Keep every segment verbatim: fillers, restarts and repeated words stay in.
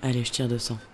Allez, je tire deux cents.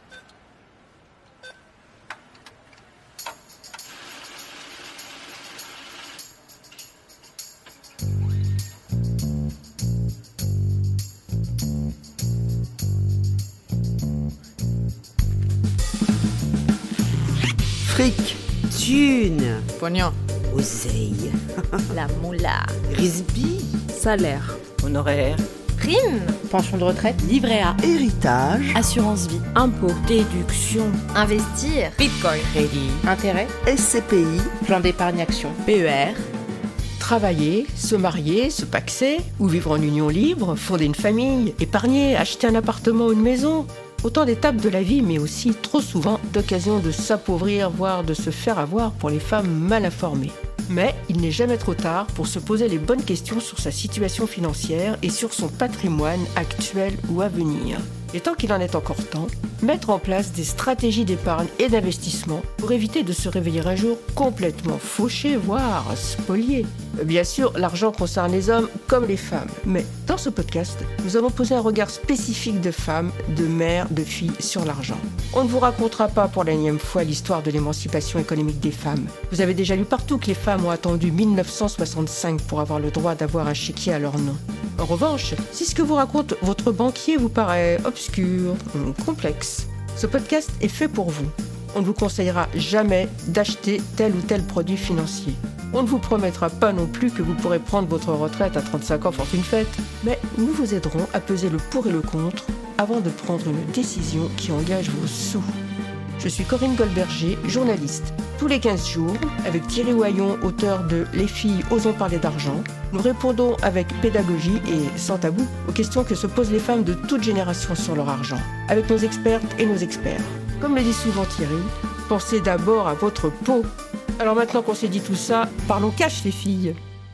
Fric, thune, Pognon, oseille, La moula. risby, Salaire. Honoraire. Prime. pension de retraite, Livret A. héritage, Assurance vie. Impôt. Déduction. Investir. bitcoin, Crédit. intérêt, S C P I, plan d'épargne action. P E R. Travailler, se marier, se paxer, ou vivre en union libre, fonder une famille, épargner, acheter un appartement ou une maison. Autant d'étapes de la vie, mais aussi, trop souvent, d'occasions de s'appauvrir, voire de se faire avoir pour les femmes mal informées. Mais il n'est jamais trop tard pour se poser les bonnes questions sur sa situation financière et sur son patrimoine actuel ou à venir. Et tant qu'il en est encore temps, mettre en place des stratégies d'épargne et d'investissement pour éviter de se réveiller un jour complètement fauché, voire spolié. Bien sûr, l'argent concerne les hommes comme les femmes. Mais dans ce podcast, nous allons poser un regard spécifique de femmes, de mères, de filles sur l'argent. On ne vous racontera pas pour la énième fois l'histoire de l'émancipation économique des femmes. Vous avez déjà lu partout que les femmes ont attendu mille neuf cent soixante-cinq pour avoir le droit d'avoir un chéquier à leur nom. En revanche, si ce que vous raconte votre banquier vous paraît obscur ou complexe, ce podcast est fait pour vous. On ne vous conseillera jamais d'acheter tel ou tel produit financier. On ne vous promettra pas non plus que vous pourrez prendre votre retraite à trente-cinq ans fortune faite, mais nous vous aiderons à peser le pour et le contre avant de prendre une décision qui engage vos sous. Je suis Corinne Goldberger, journaliste. Tous les quinze jours, avec Thierry Oyon, auteur de « Les filles, osons parler d'argent », nous répondons avec pédagogie et sans tabou aux questions que se posent les femmes de toute génération sur leur argent, avec nos expertes et nos experts. Comme le dit souvent Thierry, pensez d'abord à votre peau. Alors maintenant qu'on s'est dit tout ça, parlons cash les filles.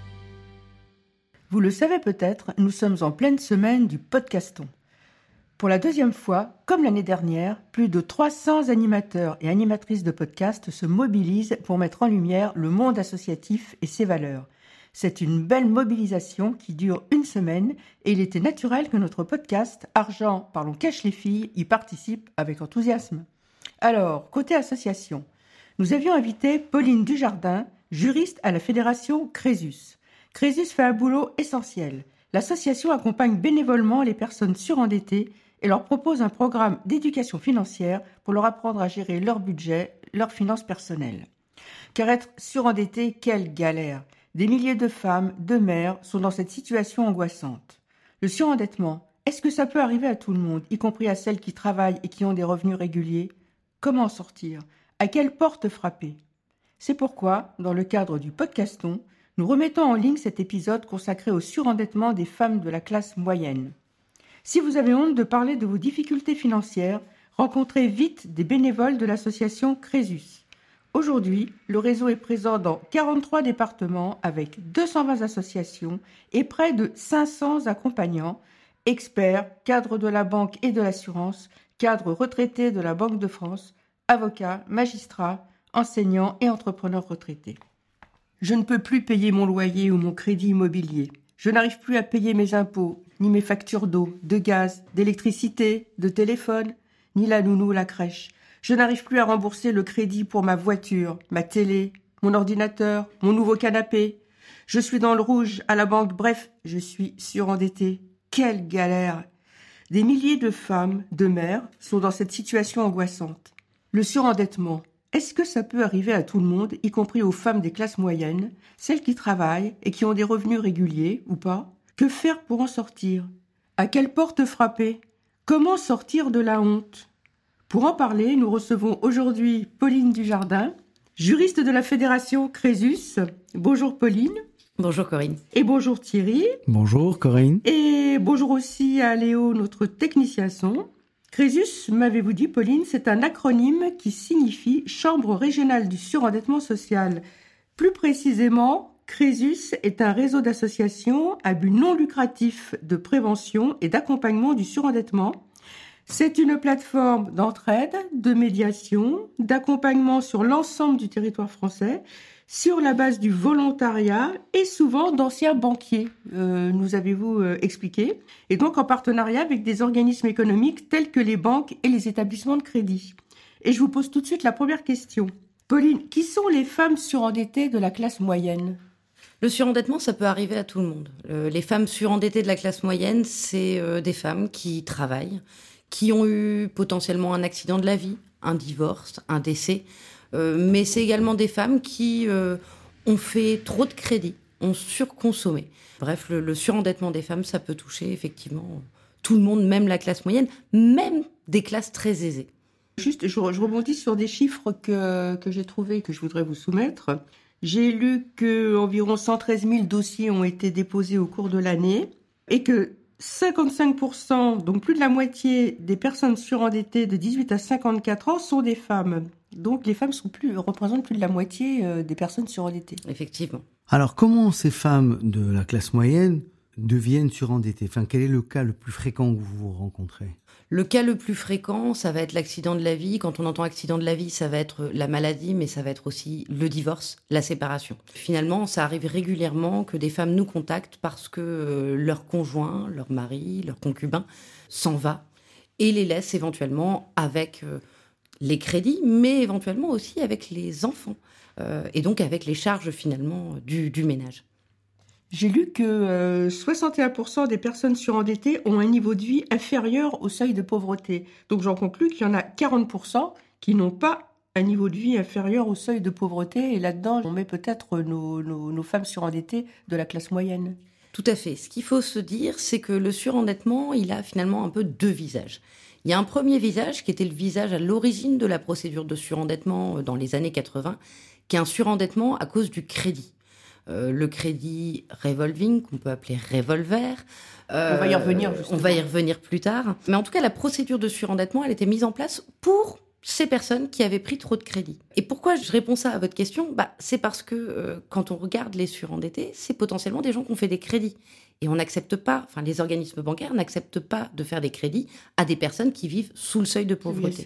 Vous le savez peut-être, nous sommes en pleine semaine du podcaston. Pour la deuxième fois, comme l'année dernière, plus de trois cents animateurs et animatrices de podcasts se mobilisent pour mettre en lumière le monde associatif et ses valeurs. C'est une belle mobilisation qui dure une semaine et il était naturel que notre podcast « Argent, parlons cash les filles » y participe avec enthousiasme. Alors, côté association, nous avions invité Pauline Dujardin, juriste à la fédération Crésus. Crésus fait un boulot essentiel. L'association accompagne bénévolement les personnes surendettées et leur propose un programme d'éducation financière pour leur apprendre à gérer leur budget, leurs finances personnelles. Car être surendetté, quelle galère! Des milliers de femmes, de mères sont dans cette situation angoissante. Le surendettement, est-ce que ça peut arriver à tout le monde, y compris à celles qui travaillent et qui ont des revenus réguliers? Comment en sortir? À quelle porte frapper? C'est pourquoi, dans le cadre du podcaston, nous remettons en ligne cet épisode consacré au surendettement des femmes de la classe moyenne. Si vous avez honte de parler de vos difficultés financières, rencontrez vite des bénévoles de l'association Crésus. Aujourd'hui, le réseau est présent dans quarante-trois départements avec deux cent vingt associations et près de cinq cents accompagnants, experts, cadres de la banque et de l'assurance, cadres retraités de la Banque de France, avocats, magistrats, enseignants et entrepreneurs retraités. Je ne peux plus payer mon loyer ou mon crédit immobilier. Je n'arrive plus à payer mes impôts, ni mes factures d'eau, de gaz, d'électricité, de téléphone, ni la nounou ou la crèche. Je n'arrive plus à rembourser le crédit pour ma voiture, ma télé, mon ordinateur, mon nouveau canapé. Je suis dans le rouge à la banque, bref, je suis surendettée. Quelle galère! Des milliers de femmes, de mères, sont dans cette situation angoissante. Le surendettement, est-ce que ça peut arriver à tout le monde, y compris aux femmes des classes moyennes, celles qui travaillent et qui ont des revenus réguliers ou pas? Que faire pour en sortir? À quelle porte frapper? Comment sortir de la honte? Pour en parler, nous recevons aujourd'hui Pauline Dujardin, juriste de la fédération Crésus. Bonjour Pauline. Bonjour Corinne. Et bonjour Thierry. Bonjour Corinne. Et bonjour aussi à Léo, notre technicien son. Crésus, m'avez-vous dit Pauline, c'est un acronyme qui signifie Chambre régionale du surendettement social. Plus précisément, Crésus est un réseau d'associations à but non lucratif de prévention et d'accompagnement du surendettement. C'est une plateforme d'entraide, de médiation, d'accompagnement sur l'ensemble du territoire français, sur la base du volontariat et souvent d'anciens banquiers, euh, nous avez-vous euh, expliqué, et donc en partenariat avec des organismes économiques tels que les banques et les établissements de crédit. Et je vous pose tout de suite la première question. Pauline, qui sont les femmes surendettées de la classe moyenne ? Le surendettement, ça peut arriver à tout le monde. Euh, les femmes surendettées de la classe moyenne, c'est euh, des femmes qui travaillent, qui ont eu potentiellement un accident de la vie, un divorce, un décès. Euh, mais c'est également des femmes qui euh, ont fait trop de crédits, ont surconsommé. Bref, le, le surendettement des femmes, ça peut toucher effectivement tout le monde, même la classe moyenne, même des classes très aisées. Juste, je, je rebondis sur des chiffres que, que j'ai trouvés et que je voudrais vous soumettre. J'ai lu qu'environ cent treize mille dossiers ont été déposés au cours de l'année et que cinquante-cinq pour cent, donc plus de la moitié des personnes surendettées de dix-huit à cinquante-quatre ans sont des femmes. Donc les femmes sont plus, représentent plus de la moitié des personnes surendettées. Effectivement. Alors comment ces femmes de la classe moyenne deviennent surendettées ? Enfin, quel est le cas le plus fréquent que vous rencontrez ? Le cas le plus fréquent, ça va être l'accident de la vie. Quand on entend accident de la vie, ça va être la maladie, mais ça va être aussi le divorce, la séparation. Finalement, ça arrive régulièrement que des femmes nous contactent parce que euh, leur conjoint, leur mari, leur concubin s'en va et les laisse éventuellement avec euh, les crédits, mais éventuellement aussi avec les enfants euh, et donc avec les charges finalement du, du ménage. J'ai lu que euh, soixante et un pour cent des personnes surendettées ont un niveau de vie inférieur au seuil de pauvreté. Donc j'en conclus qu'il y en a quarante pour cent qui n'ont pas un niveau de vie inférieur au seuil de pauvreté. Et là-dedans, on met peut-être nos, nos, nos femmes surendettées de la classe moyenne. Tout à fait. Ce qu'il faut se dire, c'est que le surendettement, il a finalement un peu deux visages. Il y a un premier visage qui était le visage à l'origine de la procédure de surendettement dans les années quatre-vingts, qui est un surendettement à cause du crédit. Euh, le crédit revolving, qu'on peut appeler revolver. Euh, on va y revenir. Justement. On va y revenir plus tard. Mais en tout cas, la procédure de surendettement, elle était mise en place pour ces personnes qui avaient pris trop de crédit. Et pourquoi je réponds ça à votre question ? Bah, c'est parce que euh, quand on regarde les surendettés, c'est potentiellement des gens qui ont fait des crédits. Et on n'accepte pas, enfin les organismes bancaires n'acceptent pas de faire des crédits à des personnes qui vivent sous le seuil de pauvreté.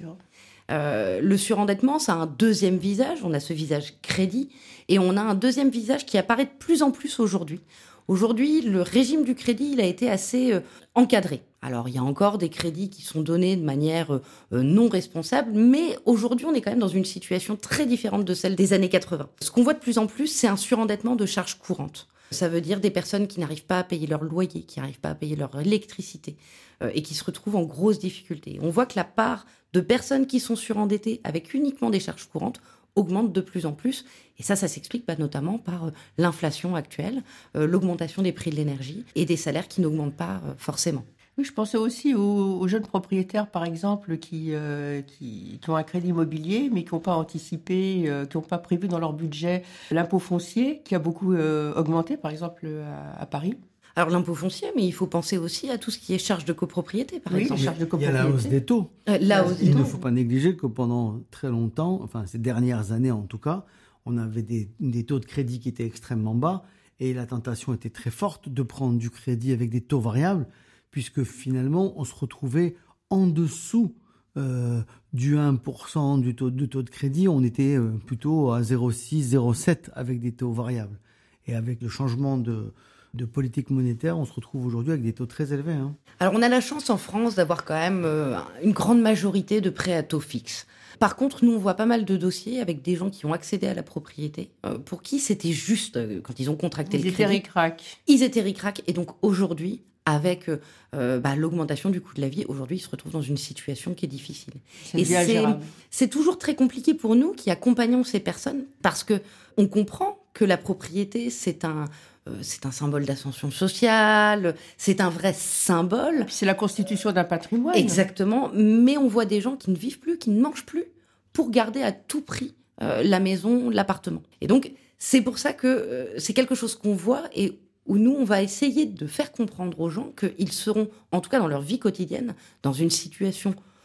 Euh, le surendettement, ça a un deuxième visage. On a ce visage crédit et on a un deuxième visage qui apparaît de plus en plus aujourd'hui. Aujourd'hui, le régime du crédit, il a été assez euh, encadré. Alors, il y a encore des crédits qui sont donnés de manière euh, non responsable, mais aujourd'hui, on est quand même dans une situation très différente de celle des années quatre-vingts. Ce qu'on voit de plus en plus, c'est un surendettement de charges courantes. Ça veut dire des personnes qui n'arrivent pas à payer leur loyer, qui n'arrivent pas à payer leur électricité euh, et qui se retrouvent en grosse difficulté. On voit que la part de personnes qui sont surendettées avec uniquement des charges courantes augmente de plus en plus. Et ça, ça s'explique bah, notamment par euh, l'inflation actuelle, euh, l'augmentation des prix de l'énergie et des salaires qui n'augmentent pas euh, forcément. Oui, je pensais aussi aux, aux jeunes propriétaires, par exemple, qui, euh, qui, qui ont un crédit immobilier, mais qui n'ont pas anticipé, euh, qui n'ont pas prévu dans leur budget l'impôt foncier, qui a beaucoup euh, augmenté, par exemple, à, à Paris. Alors l'impôt foncier, mais il faut penser aussi à tout ce qui est charge de copropriété, par oui, exemple. Charge de Il y a la hausse des taux. Euh, la hausse il des ne taux. faut pas négliger que pendant très longtemps, enfin ces dernières années en tout cas, on avait des, des taux de crédit qui étaient extrêmement bas et la tentation était très forte de prendre du crédit avec des taux variables, puisque finalement on se retrouvait en dessous euh, du un pour cent du taux, du taux de crédit, on était euh, plutôt à zéro virgule six, zéro virgule sept avec des taux variables. Et avec le changement de... de politique monétaire, on se retrouve aujourd'hui avec des taux très élevés. Hein. Alors, on a la chance en France d'avoir quand même euh, une grande majorité de prêts à taux fixe. Par contre, nous, on voit pas mal de dossiers avec des gens qui ont accédé à la propriété, euh, pour qui c'était juste, euh, quand ils ont contracté ils le étaient crédit. ric-rac. Ils étaient ric-rac. Et donc, aujourd'hui, avec euh, bah, l'augmentation du coût de la vie, aujourd'hui, ils se retrouvent dans une situation qui est difficile. C'est Et bien c'est, gérable. c'est toujours très compliqué pour nous qui accompagnons ces personnes, parce que on comprend que la propriété, c'est un... C'est un symbole d'ascension sociale, c'est un vrai symbole. Puis c'est la constitution d'un patrimoine. Exactement, mais on voit des gens qui ne vivent plus, qui ne mangent plus, pour garder à tout prix euh, la maison, l'appartement. Et donc, c'est pour ça que euh, c'est quelque chose qu'on voit et où nous, on va essayer de faire comprendre aux gens qu'ils seront, en tout cas dans leur vie quotidienne, dans une situation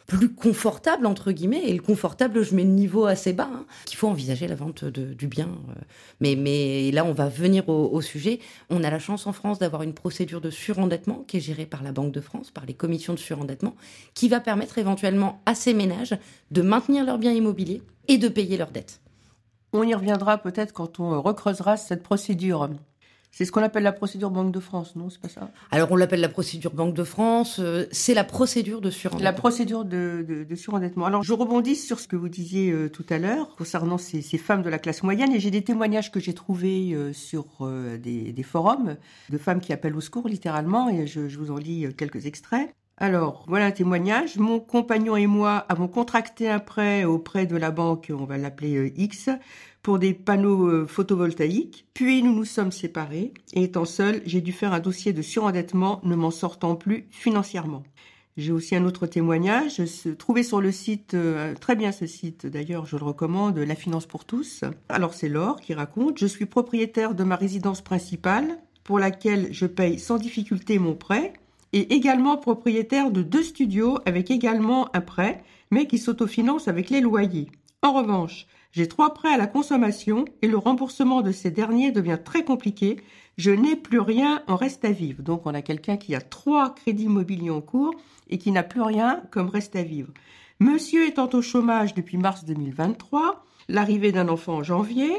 plus confortable, entre guillemets, et le confortable, je mets le niveau assez bas, hein, qu'il faut envisager la vente de, du bien. Mais, mais là, on va venir au, au sujet. On a la chance en France d'avoir une procédure de surendettement qui est gérée par la Banque de France, par les commissions de surendettement, qui va permettre éventuellement à ces ménages de maintenir leurs biens immobiliers et de payer leurs dettes. On y reviendra peut-être quand on recreusera cette procédure. C'est ce qu'on appelle la procédure Banque de France, non? C'est pas ça? Alors, on l'appelle la procédure Banque de France. Euh, c'est la procédure de surendettement. La procédure de, de, de surendettement. Alors, je rebondis sur ce que vous disiez euh, tout à l'heure concernant ces, ces femmes de la classe moyenne. Et j'ai des témoignages que j'ai trouvés euh, sur euh, des, des forums de femmes qui appellent au secours, littéralement. Et je, je vous en lis quelques extraits. Alors, voilà un témoignage. Mon compagnon et moi avons contracté un prêt auprès de la banque, on va l'appeler euh, X, pour des panneaux euh, photovoltaïques. Puis nous nous sommes séparés et étant seul, j'ai dû faire un dossier de surendettement ne m'en sortant plus financièrement. J'ai aussi un autre témoignage, se, trouvé sur le site, euh, très bien ce site d'ailleurs, je le recommande, La Finance pour tous. Alors c'est Laure qui raconte « Je suis propriétaire de ma résidence principale pour laquelle je paye sans difficulté mon prêt et également propriétaire de deux studios avec également un prêt, mais qui s'autofinancent avec les loyers. En revanche, j'ai trois prêts à la consommation et le remboursement de ces derniers devient très compliqué. Je n'ai plus rien en reste à vivre. » Donc on a quelqu'un qui a trois crédits immobiliers en cours et qui n'a plus rien comme reste à vivre. Monsieur étant au chômage depuis mars deux mille vingt-trois, l'arrivée d'un enfant en janvier,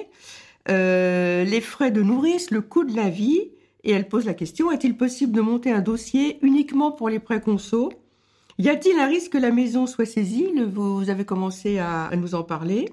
euh, les frais de nourrice, le coût de la vie, et elle pose la question, est-il possible de monter un dossier uniquement pour les prêts conso? Y a-t-il un risque que la maison soit saisie? Vous avez commencé à, à nous en parler.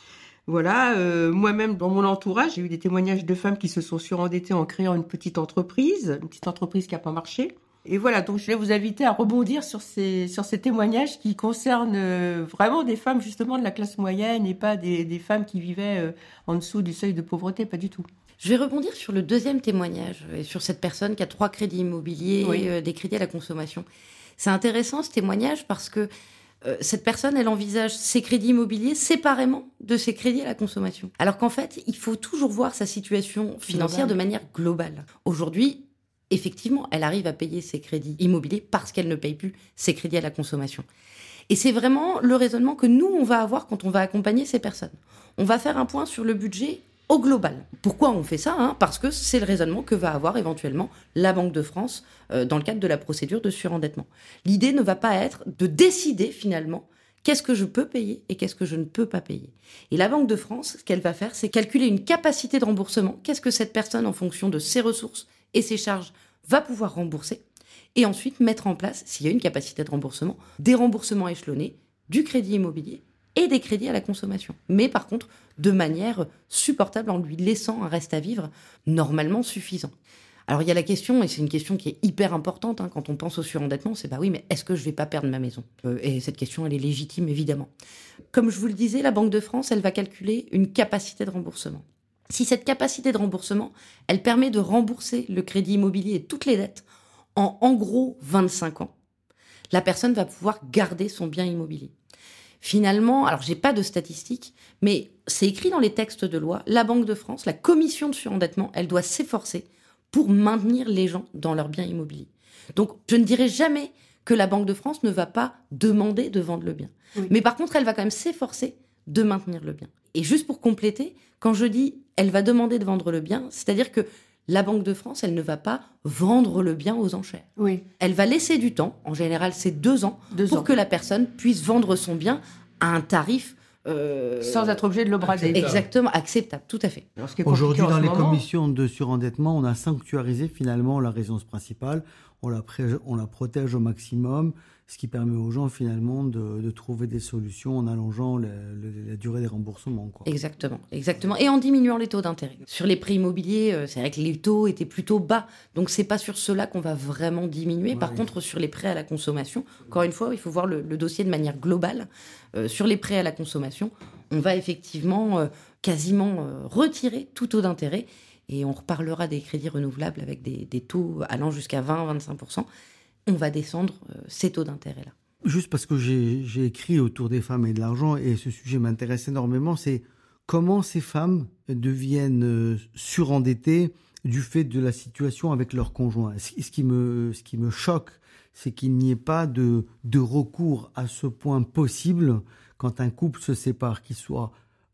Voilà, euh, moi-même, dans mon entourage, j'ai eu des témoignages de femmes qui se sont surendettées en créant une petite entreprise, une petite entreprise qui n'a pas marché. Et voilà, donc je vais vous inviter à rebondir sur ces, sur ces témoignages qui concernent euh, vraiment des femmes justement de la classe moyenne et pas des, des femmes qui vivaient euh, en dessous du seuil de pauvreté, pas du tout. Je vais rebondir sur le deuxième témoignage, et sur cette personne qui a trois crédits immobiliers, oui. euh, des crédits à la consommation. C'est intéressant ce témoignage parce que euh, cette personne, elle envisage ses crédits immobiliers séparément de ses crédits à la consommation. Alors qu'en fait, il faut toujours voir sa situation financière globale. De manière globale. Aujourd'hui, effectivement, elle arrive à payer ses crédits immobiliers parce qu'elle ne paye plus ses crédits à la consommation. Et c'est vraiment le raisonnement que nous, on va avoir quand on va accompagner ces personnes. On va faire un point sur le budget au global. Pourquoi on fait ça, hein? Parce que c'est le raisonnement que va avoir éventuellement la Banque de France euh, dans le cadre de la procédure de surendettement. L'idée ne va pas être de décider finalement qu'est-ce que je peux payer et qu'est-ce que je ne peux pas payer. Et la Banque de France, ce qu'elle va faire, c'est calculer une capacité de remboursement. Qu'est-ce que cette personne, en fonction de ses ressources et ses charges, va pouvoir rembourser? Et ensuite mettre en place, s'il y a une capacité de remboursement, des remboursements échelonnés du crédit immobilier et des crédits à la consommation. Mais par contre, de manière supportable, en lui laissant un reste à vivre normalement suffisant. Alors il y a la question, et c'est une question qui est hyper importante hein, quand on pense au surendettement, c'est bah oui, mais est-ce que je vais pas perdre ma maison? euh, Et cette question, elle est légitime, évidemment. Comme je vous le disais, la Banque de France, elle va calculer une capacité de remboursement. Si cette capacité de remboursement, elle permet de rembourser le crédit immobilier et toutes les dettes en en gros vingt-cinq ans, la personne va pouvoir garder son bien immobilier. Finalement, alors j'ai pas de statistiques, mais c'est écrit dans les textes de loi, la Banque de France, la commission de surendettement, elle doit s'efforcer pour maintenir les gens dans leurs biens immobiliers. Donc, je ne dirai jamais que la Banque de France ne va pas demander de vendre le bien. Oui. Mais par contre, elle va quand même s'efforcer de maintenir le bien. Et juste pour compléter, quand je dis elle va demander de vendre le bien, c'est-à-dire que la Banque de France, elle ne va pas vendre le bien aux enchères. Oui. Elle va laisser du temps, en général c'est deux ans, deux pour ans. que la personne puisse vendre son bien à un tarif... Euh, sans être obligé de le brader. Acceptable. Exactement, acceptable, tout à fait. Alors, aujourd'hui, dans les moment, commissions de surendettement, on a sanctuarisé finalement la résidence principale, on la, pré- on la protège au maximum, ce qui permet aux gens finalement de, de trouver des solutions en allongeant le, le, la durée des remboursements, quoi. Exactement, exactement. Et en diminuant les taux d'intérêt. Sur les prêts immobiliers, c'est vrai que les taux étaient plutôt bas, donc c'est pas sur cela qu'on va vraiment diminuer. Ouais, Par oui. contre, sur les prêts à la consommation, encore une fois, il faut voir le, le dossier de manière globale. Euh, sur les prêts à la consommation, on va effectivement euh, quasiment euh, retirer tout taux d'intérêt et on reparlera des crédits renouvelables avec des, des taux allant jusqu'à vingt à vingt-cinq pour cent. On va descendre euh, ces taux d'intérêt-là. Juste parce que j'ai, j'ai écrit autour des femmes et de l'argent, et ce sujet m'intéresse énormément, c'est comment ces femmes deviennent euh, surendettées du fait de la situation avec leur conjoint. Ce, ce, qui me, ce qui me choque, c'est qu'il n'y ait pas de, de recours à ce point possible quand un couple se sépare, qu'il soit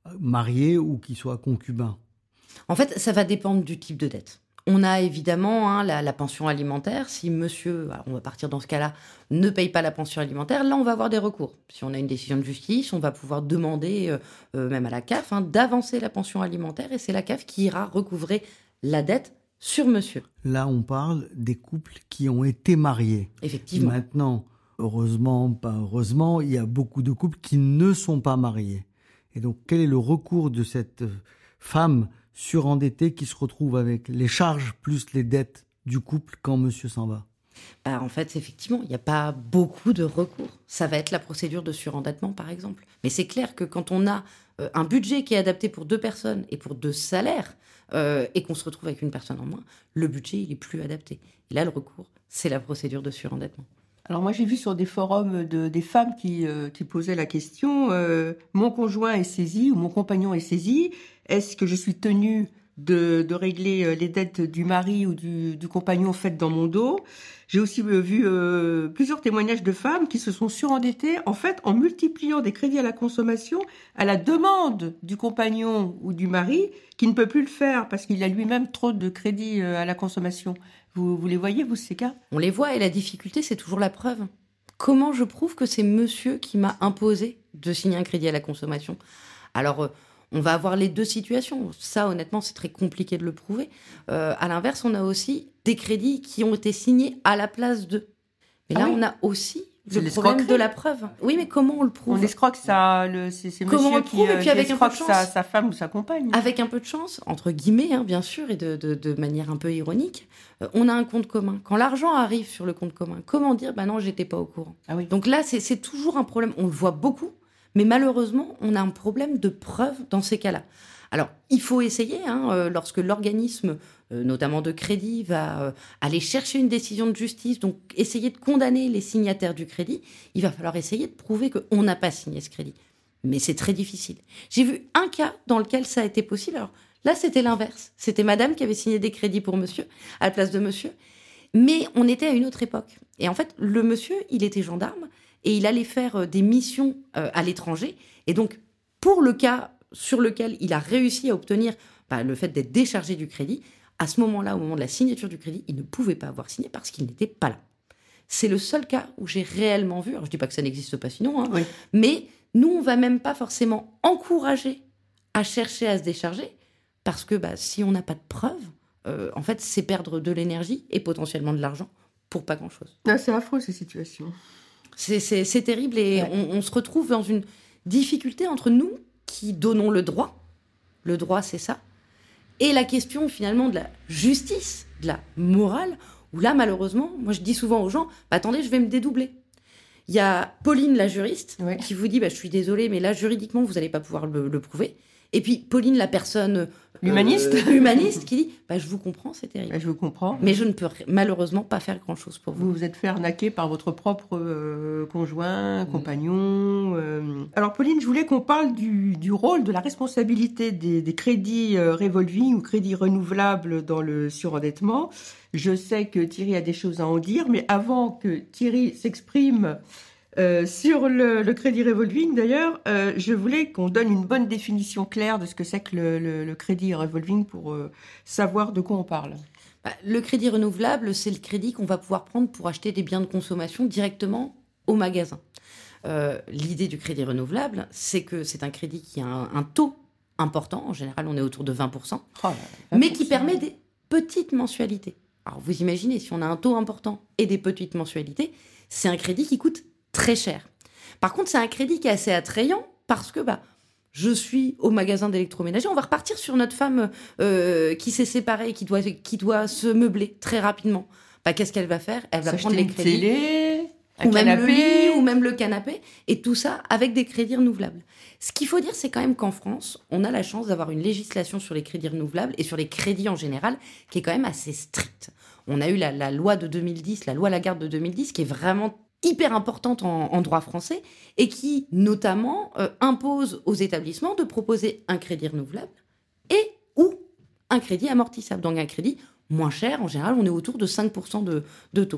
marié ou qu'il soit concubin. En fait, ça va dépendre du type de dette. On a évidemment hein, la, la pension alimentaire. Si monsieur, alors on va partir dans ce cas-là, ne paye pas la pension alimentaire, là on va avoir des recours. Si on a une décision de justice, on va pouvoir demander, euh, euh, même à la C A F, hein, d'avancer la pension alimentaire et c'est la C A F qui ira recouvrer la dette sur monsieur. Là, on parle des couples qui ont été mariés. Effectivement. Maintenant, heureusement, pas heureusement, il y a beaucoup de couples qui ne sont pas mariés. Et donc, quel est le recours de cette femme surendettée qui se retrouve avec les charges plus les dettes du couple quand monsieur s'en va? Bah, en fait, effectivement, il n'y a pas beaucoup de recours. Ça va être la procédure de surendettement, par exemple. Mais c'est clair que quand on a euh, un budget qui est adapté pour deux personnes et pour deux salaires, euh, et qu'on se retrouve avec une personne en moins, le budget, il est plus adapté. Et là, le recours, c'est la procédure de surendettement. Alors moi, j'ai vu sur des forums de, des femmes qui, euh, qui posaient la question euh, « Mon conjoint est saisi ou mon compagnon est saisi. Est-ce que je suis tenue de, de régler les dettes du mari ou du, du compagnon faites dans mon dos ?» J'ai aussi vu euh, plusieurs témoignages de femmes qui se sont surendettées en fait en multipliant des crédits à la consommation à la demande du compagnon ou du mari qui ne peut plus le faire parce qu'il a lui-même trop de crédits à la consommation. Vous, vous les voyez, vous, ces cas? On les voit et la difficulté, c'est toujours la preuve. Comment je prouve que c'est monsieur qui m'a imposé de signer un crédit à la consommation? Alors, euh, on va avoir les deux situations. Ça, honnêtement, c'est très compliqué de le prouver. Euh, à l'inverse, on a aussi des crédits qui ont été signés à la place d'eux. Mais là, ah oui. on a aussi C'est le problème de la preuve. Oui, mais comment on le prouve? On escroque ça, le, c'est, c'est Comment monsieur on le prouve qui, et puis avec qui un peu de escroque chance. sa, sa femme ou sa compagne. Avec un peu de chance, entre guillemets, hein, bien sûr, et de, de, de manière un peu ironique, euh, on a un compte commun. Quand l'argent arrive sur le compte commun, comment dire « bah non, j'étais pas au courant ah oui. ». Donc là, c'est, c'est toujours un problème. On le voit beaucoup, mais malheureusement, on a un problème de preuve dans ces cas-là. Alors, il faut essayer, hein, euh, lorsque l'organisme, euh, notamment de crédit, va euh, aller chercher une décision de justice, donc essayer de condamner les signataires du crédit, il va falloir essayer de prouver qu'on n'a pas signé ce crédit. Mais c'est très difficile. J'ai vu un cas dans lequel ça a été possible. Alors là, c'était l'inverse. C'était madame qui avait signé des crédits pour monsieur, à la place de monsieur. Mais on était à une autre époque. Et en fait, le monsieur, il était gendarme et il allait faire des missions euh, à l'étranger. Et donc, pour le cas sur lequel il a réussi à obtenir bah, le fait d'être déchargé du crédit, à ce moment-là, au moment de la signature du crédit, il ne pouvait pas avoir signé parce qu'il n'était pas là. C'est le seul cas où j'ai réellement vu, alors je ne dis pas que ça n'existe pas sinon, hein, oui. mais nous, on ne va même pas forcément encourager à chercher à se décharger parce que bah, si on n'a pas de preuves, euh, en fait, c'est perdre de l'énergie et potentiellement de l'argent pour pas grand-chose. Ah, c'est affreux, ces situations. C'est, c'est, c'est terrible et ouais. on, on se retrouve dans une difficulté entre nous qui donnons le droit, le droit c'est ça, et la question finalement de la justice, de la morale, où là malheureusement, moi je dis souvent aux gens, bah, attendez, je vais me dédoubler. Il y a Pauline la juriste ouais. qui vous dit, bah, je suis désolée, mais là juridiquement vous n'allez pas pouvoir le, le prouver. Et puis Pauline la personne l'humaniste, euh, humaniste qui dit, bah, je vous comprends, c'est terrible. Bah, je vous comprends. Mais je ne peux malheureusement pas faire grand-chose pour vous. Vous vous êtes fait arnaquer par votre propre euh, conjoint, mmh. compagnon. Euh... Alors Pauline, je voulais qu'on parle du, du rôle, de la responsabilité des, des crédits euh, revolving ou crédits renouvelables dans le surendettement. Je sais que Thierry a des choses à en dire, mais avant que Thierry s'exprime euh, sur le, le crédit revolving, d'ailleurs, euh, je voulais qu'on donne une bonne définition claire de ce que c'est que le, le, le crédit revolving pour euh, savoir de quoi on parle. Bah, le crédit renouvelable, c'est le crédit qu'on va pouvoir prendre pour acheter des biens de consommation directement au magasin. Euh, l'idée du crédit renouvelable, c'est que c'est un crédit qui a un, un taux important. En général, on est autour de vingt pour cent, oh, vingt pour cent. Mais qui permet des petites mensualités. Alors, vous imaginez, si on a un taux important et des petites mensualités, c'est un crédit qui coûte très cher. Par contre, c'est un crédit qui est assez attrayant parce que bah, je suis au magasin d'électroménager. On va repartir sur notre femme euh, qui s'est séparée et qui doit, qui doit se meubler très rapidement. Bah, qu'est-ce qu'elle va faire? Elle va S'acheter prendre les crédits. Télé, ou même canapé. le lit, ou même le canapé. Et tout ça avec des crédits renouvelables. Ce qu'il faut dire, c'est quand même qu'en France, on a la chance d'avoir une législation sur les crédits renouvelables et sur les crédits en général qui est quand même assez stricte. On a eu la, la loi de deux mille dix, la loi Lagarde de deux mille dix, qui est vraiment hyper importante en, en droit français et qui, notamment, euh, impose aux établissements de proposer un crédit renouvelable et ou un crédit amortissable. Donc un crédit moins cher, en général, on est autour de cinq pour cent de, de taux.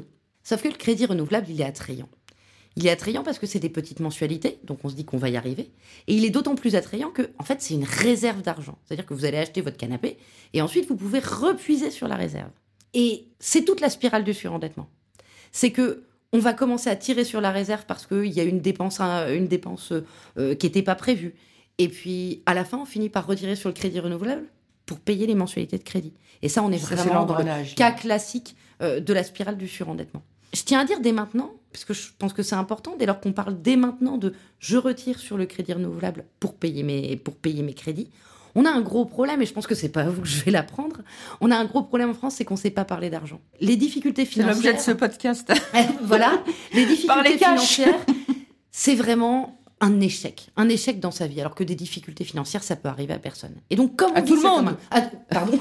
Sauf que le crédit renouvelable, il est attrayant. Il est attrayant parce que c'est des petites mensualités, donc on se dit qu'on va y arriver. Et il est d'autant plus attrayant que, en fait, c'est une réserve d'argent. C'est-à-dire que vous allez acheter votre canapé et ensuite vous pouvez repuiser sur la réserve. Et c'est toute la spirale du surendettement. C'est que on va commencer à tirer sur la réserve parce qu'il y a une dépense, une dépense euh, qui n'était pas prévue. Et puis, à la fin, on finit par retirer sur le crédit renouvelable pour payer les mensualités de crédit. Et ça, on est Ça, vraiment dans le l'engrenage. cas classique euh, de la spirale du surendettement. Je tiens à dire dès maintenant, parce que je pense que c'est important, dès lors qu'on parle dès maintenant de « je retire sur le crédit renouvelable pour payer mes, pour payer mes crédits », on a un gros problème, et je pense que c'est pas à vous que je vais l'apprendre. On a un gros problème en France, c'est qu'on ne sait pas parler d'argent. Les difficultés C'est financières... l'objet de ce podcast. Voilà, les Par les difficultés cash. financières, c'est vraiment un échec. Un échec dans sa vie, alors que des difficultés financières, ça peut arriver à personne. Et donc, comme À on tout dit le ça monde. comme un- à- Pardon.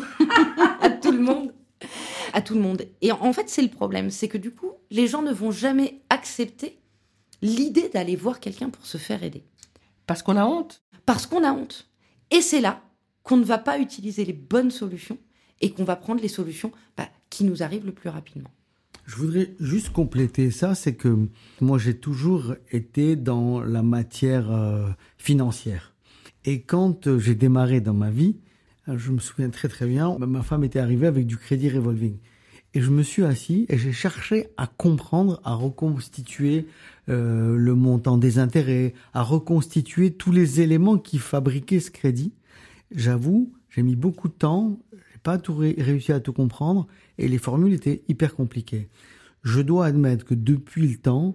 À tout le monde. À tout le monde. Et en, en fait, c'est le problème. C'est que du coup, les gens ne vont jamais accepter l'idée d'aller voir quelqu'un pour se faire aider. Parce qu'on a honte. Parce qu'on a honte. Et c'est là qu'on ne va pas utiliser les bonnes solutions et qu'on va prendre les solutions bah, qui nous arrivent le plus rapidement. Je voudrais juste compléter ça, c'est que moi j'ai toujours été dans la matière euh, financière. Et quand euh, j'ai démarré dans ma vie, euh, je me souviens très très bien, ma femme était arrivée avec du crédit revolving. Et je me suis assis et j'ai cherché à comprendre, à reconstituer euh, le montant des intérêts, à reconstituer tous les éléments qui fabriquaient ce crédit. J'avoue, j'ai mis beaucoup de temps, j'ai pas tout ré- réussi à tout comprendre et les formules étaient hyper compliquées. Je dois admettre que depuis le temps,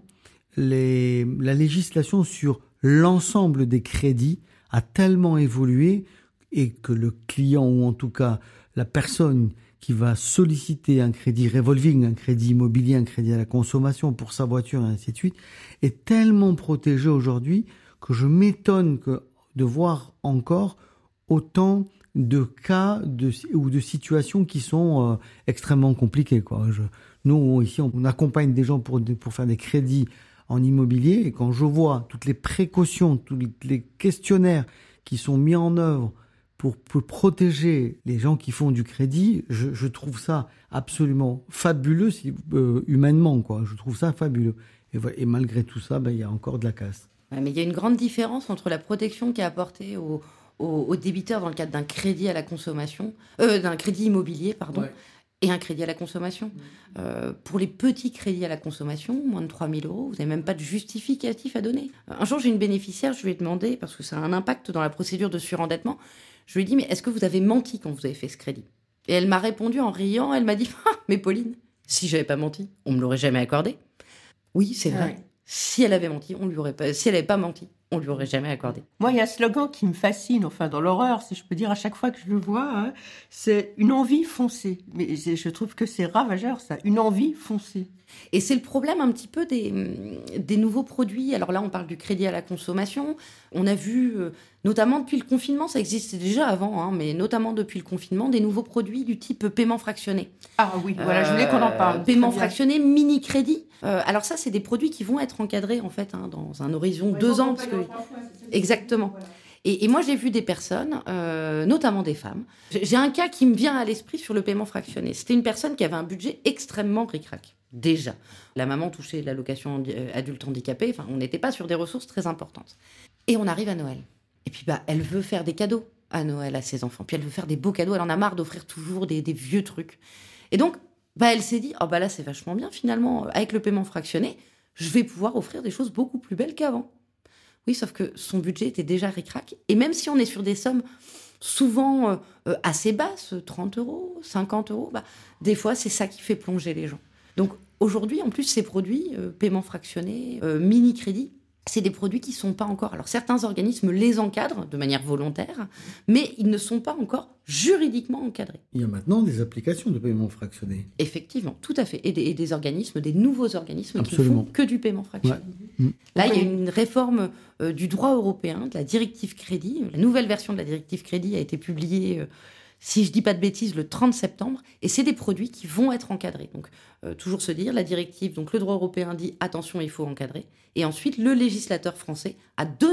les, la législation sur l'ensemble des crédits a tellement évolué et que le client ou en tout cas la personne qui va solliciter un crédit revolving, un crédit immobilier, un crédit à la consommation pour sa voiture et ainsi de suite, est tellement protégé aujourd'hui que je m'étonne que de voir encore autant de cas de, ou de situations qui sont euh, extrêmement compliquées, quoi. Je, nous, ici, on accompagne des gens pour, pour faire des crédits en immobilier et quand je vois toutes les précautions, tous les questionnaires qui sont mis en œuvre pour, pour protéger les gens qui font du crédit, je, je trouve ça absolument fabuleux, si, euh, humainement, quoi. Je trouve ça fabuleux. Et, et malgré tout ça, ben, il y a encore de la casse. Ouais, mais il y a une grande différence entre la protection qui est apportée aux, aux, aux débiteurs dans le cadre d'un crédit à la consommation, euh, d'un crédit immobilier, pardon, ouais. Et un crédit à la consommation. Mmh. Euh, pour les petits crédits à la consommation, moins de trois mille euros, vous n'avez même pas de justificatif à donner. Un jour, j'ai une bénéficiaire, je lui ai demandé, parce que ça a un impact dans la procédure de surendettement, je lui ai dit, mais est-ce que vous avez menti quand vous avez fait ce crédit ? Et elle m'a répondu en riant, elle m'a dit, ah, mais Pauline, si j'avais pas menti, on me l'aurait jamais accordé. Oui, c'est vrai. Ouais. Si elle avait menti, on lui aurait pas, si elle n'avait pas menti, on lui aurait jamais accordé. Moi, il y a un slogan qui me fascine, enfin dans l'horreur, si je peux dire, à chaque fois que je le vois, hein, c'est une envie foncée. Mais je trouve que c'est ravageur, ça, une envie foncée. Et c'est le problème un petit peu des, des nouveaux produits. Alors là, on parle du crédit à la consommation. On a vu, euh, notamment depuis le confinement, ça existait déjà avant, hein, mais notamment depuis le confinement, des nouveaux produits du type paiement fractionné. Ah oui, voilà, euh, je voulais qu'on en parle. Paiement fractionné, mini-crédit. Euh, alors ça, c'est des produits qui vont être encadrés, en fait, hein, dans un horizon de deux ans. Parce que... Exactement. Voilà. Et, et moi, j'ai vu des personnes, euh, notamment des femmes. J'ai un cas qui me vient à l'esprit sur le paiement fractionné. C'était une personne qui avait un budget extrêmement ric-rac. Déjà. La maman touchait l'allocation adulte handicapé. Enfin, on n'était pas sur des ressources très importantes. Et on arrive à Noël. Et puis, bah, elle veut faire des cadeaux à Noël à ses enfants. Puis, elle veut faire des beaux cadeaux. Elle en a marre d'offrir toujours des, des vieux trucs. Et donc, bah, elle s'est dit, oh, bah là, c'est vachement bien, finalement. Avec le paiement fractionné, je vais pouvoir offrir des choses beaucoup plus belles qu'avant. Oui, sauf que son budget était déjà ric-rac. Et même si on est sur des sommes souvent euh, assez basses, trente euros, cinquante euros, bah, des fois, c'est ça qui fait plonger les gens. Donc aujourd'hui, en plus, ces produits, euh, paiement fractionné, euh, mini-crédit, c'est des produits qui ne sont pas encore... Alors certains organismes les encadrent de manière volontaire, mais ils ne sont pas encore juridiquement encadrés. Il y a maintenant des applications de paiement fractionné. Effectivement, tout à fait. Et des, et des organismes, des nouveaux organismes Absolument. Qui ne font que du paiement fractionné. Ouais. Là, il y a une réforme euh, du droit européen, de la directive crédit. La nouvelle version de la directive crédit a été publiée... Euh, si je ne dis pas de bêtises, le trente septembre, et c'est des produits qui vont être encadrés. Donc, euh, toujours se dire, la directive, donc le droit européen dit, attention, il faut encadrer. Et ensuite, le législateur français a deux ans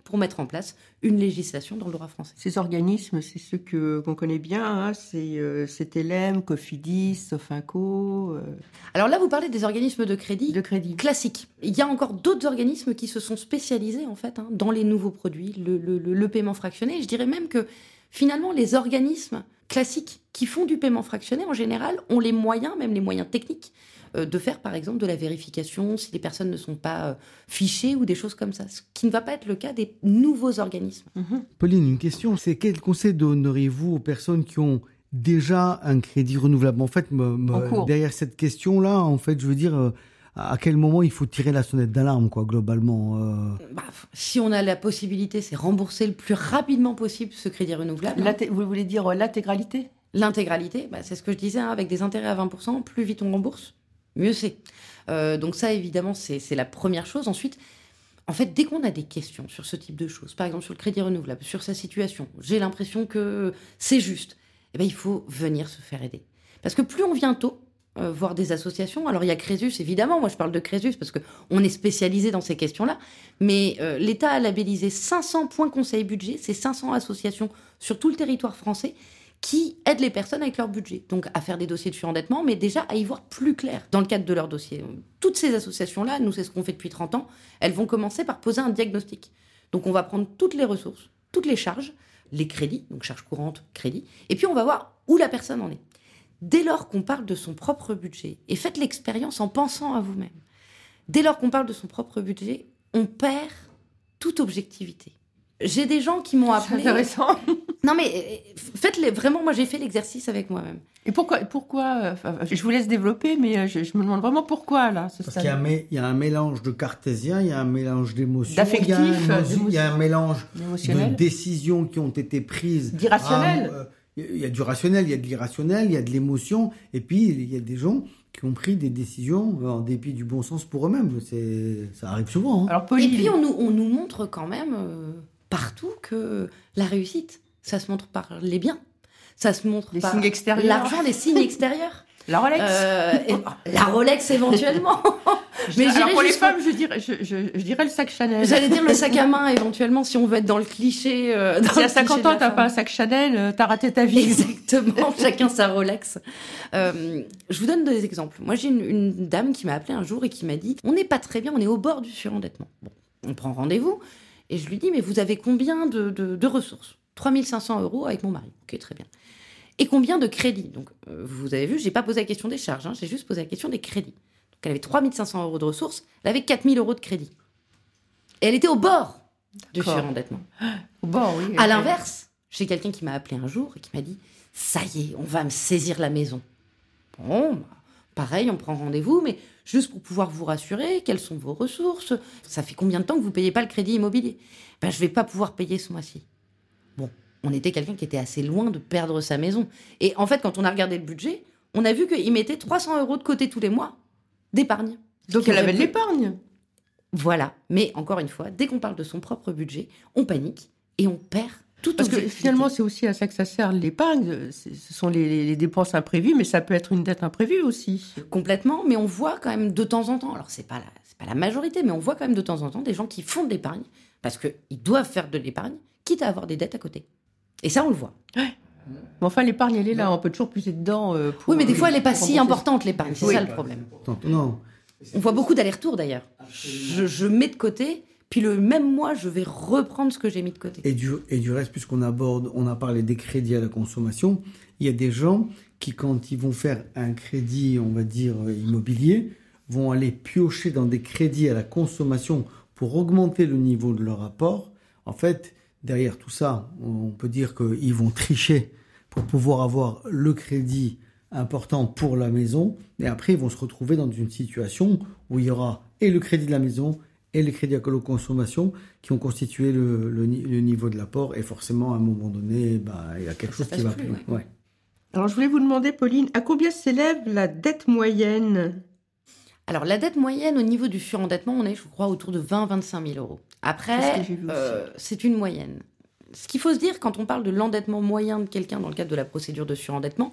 pour mettre en place une législation dans le droit français. Ces organismes, c'est ceux que, qu'on connaît bien, hein, c'est euh, C T L M, Cofidis, Sofinco... Euh, Alors là, vous parlez des organismes de crédit, de crédit. classiques. Il y a encore d'autres organismes qui se sont spécialisés en fait hein, dans les nouveaux produits, le, le, le, le paiement fractionné. Je dirais même que finalement, les organismes classiques qui font du paiement fractionné, en général, ont les moyens, même les moyens techniques, euh, de faire, par exemple, de la vérification si les personnes ne sont pas euh, fichées ou des choses comme ça, ce qui ne va pas être le cas des nouveaux organismes. Mm-hmm. Pauline, une question, c'est quel conseil donneriez-vous aux personnes qui ont déjà un crédit renouvelable ? En fait, me, me, derrière cette question-là, en fait, je veux dire... Euh, à quel moment il faut tirer la sonnette d'alarme, quoi, globalement euh... bah, si on a la possibilité, c'est rembourser le plus rapidement possible ce crédit renouvelable. L'inté- vous voulez dire l'intégralité ? L'intégralité, bah, c'est ce que je disais, hein, avec des intérêts à vingt pour cent, plus vite on rembourse, mieux c'est. Euh, donc ça, évidemment, c'est, c'est la première chose. Ensuite, en fait, dès qu'on a des questions sur ce type de choses, par exemple sur le crédit renouvelable, sur sa situation, j'ai l'impression que c'est juste, eh ben, il faut venir se faire aider. Parce que plus on vient tôt, Euh, voir des associations. Alors, il y a Crésus, évidemment. Moi, je parle de Crésus parce qu'on est spécialisé dans ces questions-là. Mais euh, l'État a labellisé cinq cents points conseil budget. C'est cinq cents associations sur tout le territoire français qui aident les personnes avec leur budget. Donc, à faire des dossiers de surendettement, mais déjà à y voir plus clair dans le cadre de leur dossier. Toutes ces associations-là, nous, c'est ce qu'on fait depuis trente ans, elles vont commencer par poser un diagnostic. Donc, on va prendre toutes les ressources, toutes les charges, les crédits, donc charges courantes, crédits, et puis on va voir où la personne en est. Dès lors qu'on parle de son propre budget, et faites l'expérience en pensant à vous-même, dès lors qu'on parle de son propre budget, on perd toute objectivité. J'ai des gens qui m'ont appelé... C'est intéressant. Non mais, faites-les, vraiment, moi j'ai fait l'exercice avec moi-même. Et pourquoi, pourquoi enfin, je vous laisse développer, mais je, je me demande vraiment pourquoi, là, ce Parce stade. qu'il y a, un, il y a un mélange de cartésien, il y a un mélange d'émotions, d'affectif, il y a un, d'émotion. il y a un mélange Émotionnel. de décisions qui ont été prises. D'irrationnel. À, euh, il y a du rationnel, il y a de l'irrationnel, il y a de l'émotion, et puis il y a des gens qui ont pris des décisions en dépit du bon sens pour eux-mêmes. C'est, ça arrive souvent. Hein. Alors, Pauline... Et puis on nous, on nous montre quand même euh, partout que la réussite, ça se montre par les biens, ça se montre les par signes extérieurs. L'argent, les signes extérieurs. La Rolex. Euh, et, la Rolex éventuellement. Mais alors pour les femmes, je dirais, je, je, je dirais le sac Chanel. J'allais dire le sac à main éventuellement si on veut être dans le cliché. Euh, dans si le à cinquante cliché ans t'as pas un sac Chanel, euh, t'as raté ta vie. Exactement, chacun sa Rolex. Euh, je vous donne des exemples. Moi j'ai une, une dame qui m'a appelé un jour et qui m'a dit on n'est pas très bien, on est au bord du surendettement. Bon, on prend rendez-vous et je lui dis mais vous avez combien de, de, de ressources ? trois mille cinq cents euros avec mon mari. Ok, très bien. Et combien de crédits ? Donc, euh, vous avez vu, j'ai pas posé la question des charges, hein, j'ai juste posé la question des crédits. Donc, elle avait trois mille cinq cents euros de ressources, elle avait quatre mille euros de crédit. Et elle était au bord du surendettement. Au bord, oui. À l'inverse, j'ai quelqu'un qui m'a appelé un jour et qui m'a dit « Ça y est, on va me saisir la maison. » Bon, bah, pareil, on prend rendez-vous, mais juste pour pouvoir vous rassurer, quelles sont vos ressources ? Ça fait combien de temps que vous ne payez pas le crédit immobilier ? Ben, je ne vais pas pouvoir payer ce mois-ci. Bon. On était quelqu'un qui était assez loin de perdre sa maison. Et en fait, quand on a regardé le budget, on a vu qu'il mettait trois cents euros de côté tous les mois d'épargne. Donc elle avait de l'épargne. Voilà. Mais encore une fois, dès qu'on parle de son propre budget, on panique et on perd toute Parce que objectivité. finalement, c'est aussi à ça que ça sert l'épargne. C'est, ce sont les, les, les dépenses imprévues, mais ça peut être une dette imprévue aussi. Complètement, mais on voit quand même de temps en temps, alors c'est pas la, c'est pas la majorité, mais on voit quand même de temps en temps des gens qui font de l'épargne parce qu'ils doivent faire de l'épargne, quitte à avoir des dettes à côté. Et ça, on le voit. Ouais. Mais enfin, l'épargne, elle est là. On peut toujours puiser dedans. Euh, pour, oui, mais des fois, elle n'est pas pour si rembourser. importante, l'épargne. C'est Oui. ça le problème. Non. On voit beaucoup d'allers-retours, d'ailleurs. Je, je mets de côté, puis le même mois, je vais reprendre ce que j'ai mis de côté. Et du, et du reste, puisqu'on aborde, on a parlé des crédits à la consommation, il y a des gens qui, quand ils vont faire un crédit, on va dire, immobilier, vont aller piocher dans des crédits à la consommation pour augmenter le niveau de leur apport. En fait, derrière tout ça, on peut dire qu'ils vont tricher pour pouvoir avoir le crédit important pour la maison. Et après, ils vont se retrouver dans une situation où il y aura et le crédit de la maison et le crédit à la consommation qui ont constitué le, le, le niveau de l'apport. Et forcément, à un moment donné, bah, il y a quelque chose qui va plus. plus ouais. Ouais. Alors, je voulais vous demander, Pauline, à combien s'élève la dette moyenne ? Alors, la dette moyenne au niveau du surendettement, on est, je crois, autour de vingt à vingt-cinq mille euros. Après, C'est ce que j'ai vu euh, c'est une moyenne. Ce qu'il faut se dire, quand on parle de l'endettement moyen de quelqu'un dans le cadre de la procédure de surendettement,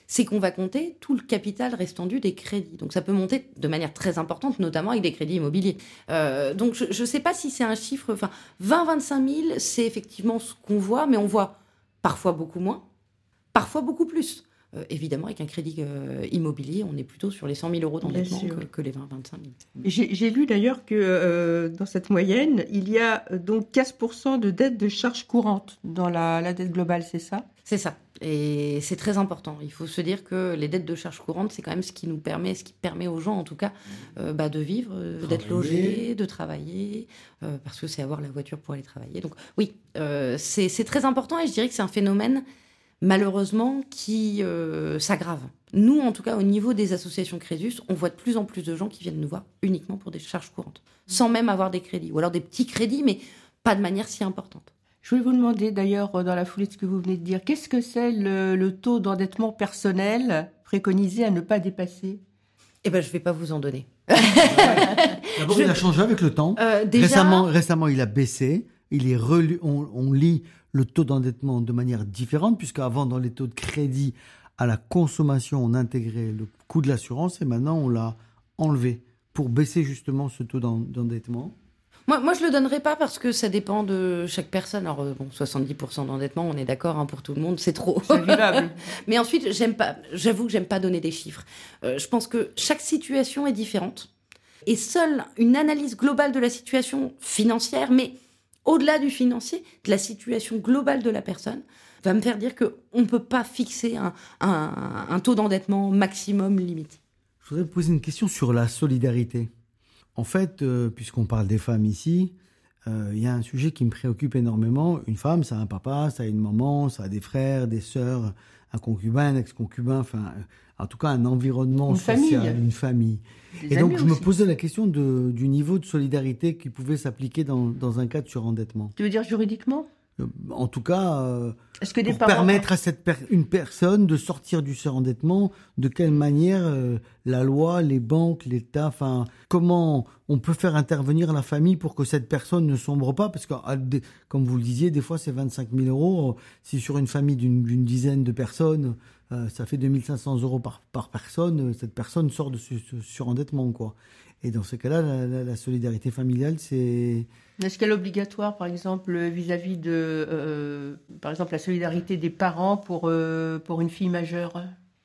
c'est qu'on va compter tout le capital restant dû des crédits. Donc ça peut monter de manière très importante, notamment avec des crédits immobiliers. Euh, donc je ne sais pas si c'est un chiffre... Enfin, vingt à vingt-cinq mille, c'est effectivement ce qu'on voit, mais on voit parfois beaucoup moins, parfois beaucoup plus. Euh, évidemment, avec un crédit euh, immobilier, on est plutôt sur les cent mille euros d'endettement que, que les vingt à vingt-cinq mille. J'ai, j'ai lu d'ailleurs que euh, dans cette moyenne, il y a euh, donc quinze pour cent de dette de charges courantes dans la, la dette globale, c'est ça ? C'est ça. Et c'est très important. Il faut se dire que les dettes de charges courantes, c'est quand même ce qui nous permet, ce qui permet aux gens, en tout cas, euh, bah, de vivre, euh, d'être logés, de travailler, euh, parce que c'est avoir la voiture pour aller travailler. Donc oui, euh, c'est, c'est très important et je dirais que c'est un phénomène malheureusement, qui euh, s'aggrave. Nous, en tout cas, au niveau des associations Crésus, on voit de plus en plus de gens qui viennent nous voir uniquement pour des charges courantes, sans même avoir des crédits, ou alors des petits crédits, mais pas de manière si importante. Je voulais vous demander d'ailleurs, dans la foulée de ce que vous venez de dire, qu'est-ce que c'est le, le taux d'endettement personnel préconisé à ne pas dépasser ? Eh bien, je ne vais pas vous en donner. D'abord, Je... il a changé avec le temps. Euh, déjà... récemment, récemment, il a baissé. Il est relu... on, on lit le taux d'endettement de manière différente, puisqu'avant, dans les taux de crédit à la consommation, on intégrait le coût de l'assurance et maintenant, on l'a enlevé pour baisser justement ce taux d'endettement. Moi, moi, je ne le donnerai pas parce que ça dépend de chaque personne. Alors, bon, soixante-dix pour cent d'endettement, on est d'accord, hein, pour tout le monde, c'est trop. C'est vivable. Mais ensuite, j'aime pas, j'avoue que j'aime pas donner des chiffres. Euh, je pense que chaque situation est différente. Et seule une analyse globale de la situation financière, mais au-delà du financier, de la situation globale de la personne, va me faire dire qu'on ne peut pas fixer un, un, un taux d'endettement maximum limite. Je voudrais vous poser une question sur la solidarité. En fait, euh, puisqu'on parle des femmes ici, il euh, y a un sujet qui me préoccupe énormément. Une femme, ça a un papa, ça a une maman, ça a des frères, des sœurs, un concubin, un ex-concubin, enfin, euh, en tout cas un environnement une social, famille. une famille. Des Et donc, je me aussi. posais la question de, du niveau de solidarité qui pouvait s'appliquer dans, dans un cas de surendettement. Tu veux dire juridiquement ? Euh, En tout cas, euh, Est-ce que des pour parents... permettre à cette per- une personne de sortir du surendettement, de quelle manière euh, la loi, les banques, l'État, enfin, comment on peut faire intervenir la famille pour que cette personne ne sombre pas, parce que, ah, des- comme vous le disiez, des fois c'est vingt-cinq mille euros. euh, Si sur une famille d'une, d'une dizaine de personnes, euh, ça fait deux mille cinq cents euros par, par personne, euh, cette personne sort de ce, ce surendettement, quoi. Et dans ce cas-là, la, la, la solidarité familiale, c'est... Est-ce qu'elle est obligatoire, par exemple, vis-à-vis de, euh, par exemple, la solidarité des parents pour, euh, pour une fille majeure ?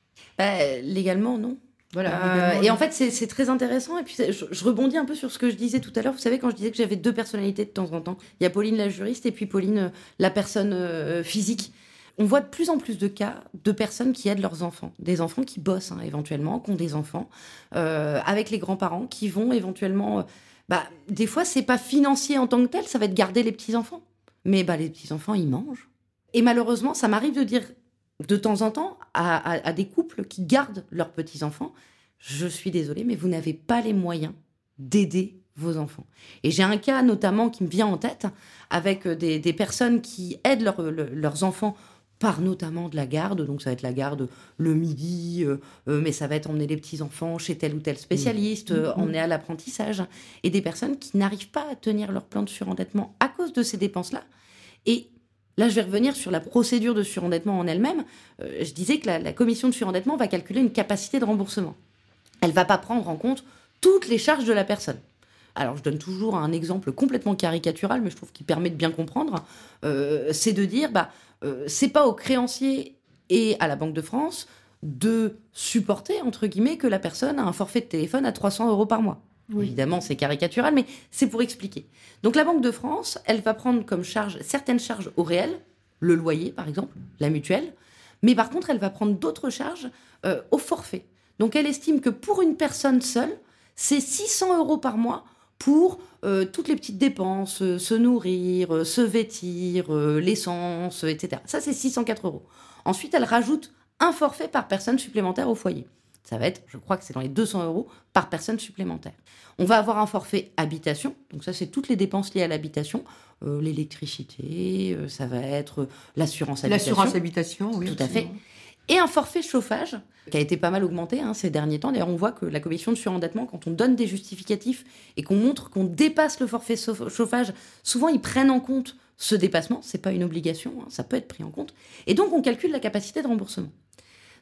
Bah, légalement, non. Voilà. Euh, légalement, et non. en fait, c'est, c'est très intéressant. Et puis, c'est- je, je rebondis un peu sur ce que je disais tout à l'heure. Vous savez, quand je disais que j'avais deux personnalités de temps en temps, il y a Pauline la juriste et puis Pauline euh, la personne euh, physique. On voit de plus en plus de cas de personnes qui aident leurs enfants, des enfants qui bossent hein, éventuellement, qui ont des enfants, euh, avec les grands-parents qui vont éventuellement... Euh, bah, des fois, c'est pas financier en tant que tel, ça va être garder les petits-enfants. Mais bah, les petits-enfants, ils mangent. Et malheureusement, ça m'arrive de dire de temps en temps à, à, à des couples qui gardent leurs petits-enfants, je suis désolée, mais vous n'avez pas les moyens d'aider vos enfants. Et j'ai un cas notamment qui me vient en tête avec des, des personnes qui aident leur, le, leurs enfants par notamment de la garde, donc ça va être la garde le midi, euh, euh, mais ça va être emmener les petits-enfants chez tel ou tel spécialiste, euh, emmener à l'apprentissage, et des personnes qui n'arrivent pas à tenir leur plan de surendettement à cause de ces dépenses-là. Et là, je vais revenir sur la procédure de surendettement en elle-même. Euh, je disais que la, la commission de surendettement va calculer une capacité de remboursement. Elle ne va pas prendre en compte toutes les charges de la personne. Alors, je donne toujours un exemple complètement caricatural, mais je trouve qu'il permet de bien comprendre. Euh, c'est de dire, bah, euh, c'est pas aux créanciers et à la Banque de France de supporter, entre guillemets, que la personne a un forfait de téléphone à trois cents euros par mois. Oui. Évidemment, c'est caricatural, mais c'est pour expliquer. Donc, la Banque de France, elle va prendre comme charge certaines charges au réel, le loyer, par exemple, la mutuelle, mais par contre, elle va prendre d'autres charges euh, au forfait. Donc, elle estime que pour une personne seule, c'est six cents euros par mois pour euh, toutes les petites dépenses, euh, se nourrir, euh, se vêtir, euh, l'essence, euh, et cetera. Ça, c'est six cent quatre euros. Ensuite, elle rajoute un forfait par personne supplémentaire au foyer. Ça va être, je crois que c'est dans les deux cents euros par personne supplémentaire. On va avoir un forfait habitation. Donc ça, c'est toutes les dépenses liées à l'habitation. Euh, l'électricité, euh, ça va être euh, l'assurance habitation. L'assurance habitation, oui. Tout à fait. Et un forfait chauffage, qui a été pas mal augmenté hein, ces derniers temps. D'ailleurs, on voit que la commission de surendettement, quand on donne des justificatifs et qu'on montre qu'on dépasse le forfait chauffage, souvent, ils prennent en compte ce dépassement. Ce n'est pas une obligation, hein, ça peut être pris en compte. Et donc, on calcule la capacité de remboursement.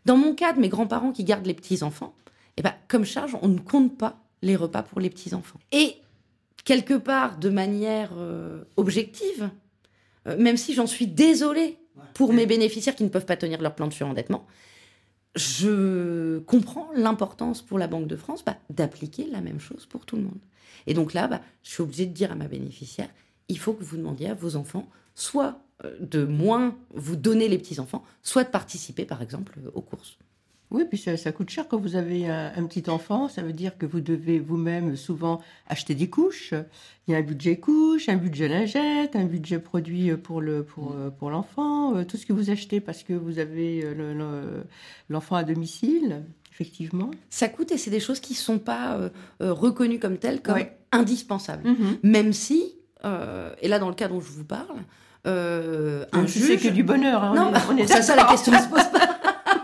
Dans mon cas, de mes grands-parents qui gardent les petits-enfants, eh ben, comme charge, on ne compte pas les repas pour les petits-enfants. Et quelque part, de manière euh, objective, euh, même si j'en suis désolée pour mes bénéficiaires qui ne peuvent pas tenir leur plan de surendettement, je comprends l'importance pour la Banque de France bah, d'appliquer la même chose pour tout le monde. Et donc là, bah, je suis obligée de dire à ma bénéficiaire, il faut que vous demandiez à vos enfants soit de moins vous donner les petits-enfants, soit de participer, par exemple, aux courses. Oui, puis ça, ça coûte cher quand vous avez un, un petit enfant. Ça veut dire que vous devez vous-même souvent acheter des couches. Il y a un budget couche, un budget lingette, un budget produit pour, le, pour, pour l'enfant. Tout ce que vous achetez parce que vous avez le, le, l'enfant à domicile, effectivement. Ça coûte et c'est des choses qui ne sont pas euh, reconnues comme telles, comme ouais. indispensables. Mm-hmm. Même si, euh, et là dans le cas dont je vous parle, euh, un juge... C'est que du bonheur. Hein, non, on est, on est ça, ça la question ne se pose pas.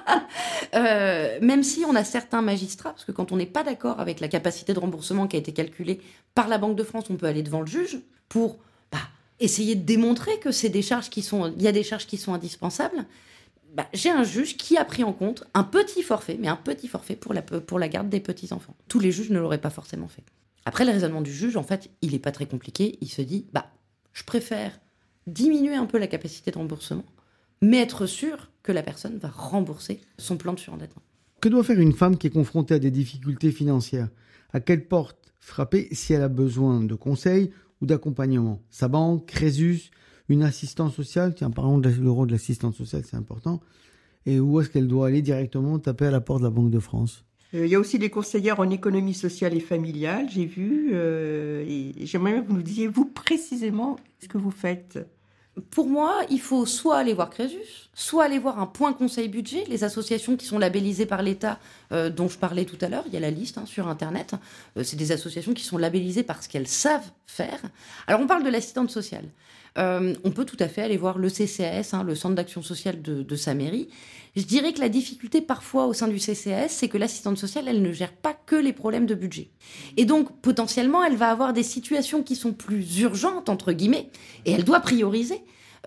Euh, même si on a certains magistrats, parce que quand on n'est pas d'accord avec la capacité de remboursement qui a été calculée par la Banque de France, on peut aller devant le juge pour bah, essayer de démontrer que c'est des charges qui sont, il y a des charges qui sont indispensables. Bah, j'ai un juge qui a pris en compte un petit forfait, mais un petit forfait pour la, pour la garde des petits-enfants. Tous les juges ne l'auraient pas forcément fait. Après, le raisonnement du juge, en fait, il n'est pas très compliqué. Il se dit, bah, je préfère diminuer un peu la capacité de remboursement, mais être sûr que la personne va rembourser son plan de surendettement. Que doit faire une femme qui est confrontée à des difficultés financières ? À quelle porte frapper si elle a besoin de conseils ou d'accompagnement ? Sa banque, Crésus, une assistance sociale ? Tiens, parlons de l'euro de l'assistance sociale, c'est important. Et où est-ce qu'elle doit aller directement taper à la porte de la Banque de France ? Il y a aussi des conseillères en économie sociale et familiale, j'ai vu. Euh, et j'aimerais bien que vous nous disiez, vous, précisément, ce que vous faites. Pour moi, il faut soit aller voir Crésus, soit aller voir un point conseil budget, les associations qui sont labellisées par l'État euh, dont je parlais tout à l'heure, il y a la liste hein, sur Internet, euh, c'est des associations qui sont labellisées parce qu'elles savent faire. Alors on parle de l'assistante sociale. Euh, on peut tout à fait aller voir le C C A S, hein, le centre d'action sociale de, de sa mairie. Je dirais que la difficulté parfois au sein du C C A S, c'est que l'assistante sociale, elle ne gère pas que les problèmes de budget. Et donc, potentiellement, elle va avoir des situations qui sont plus urgentes, entre guillemets, et elle doit prioriser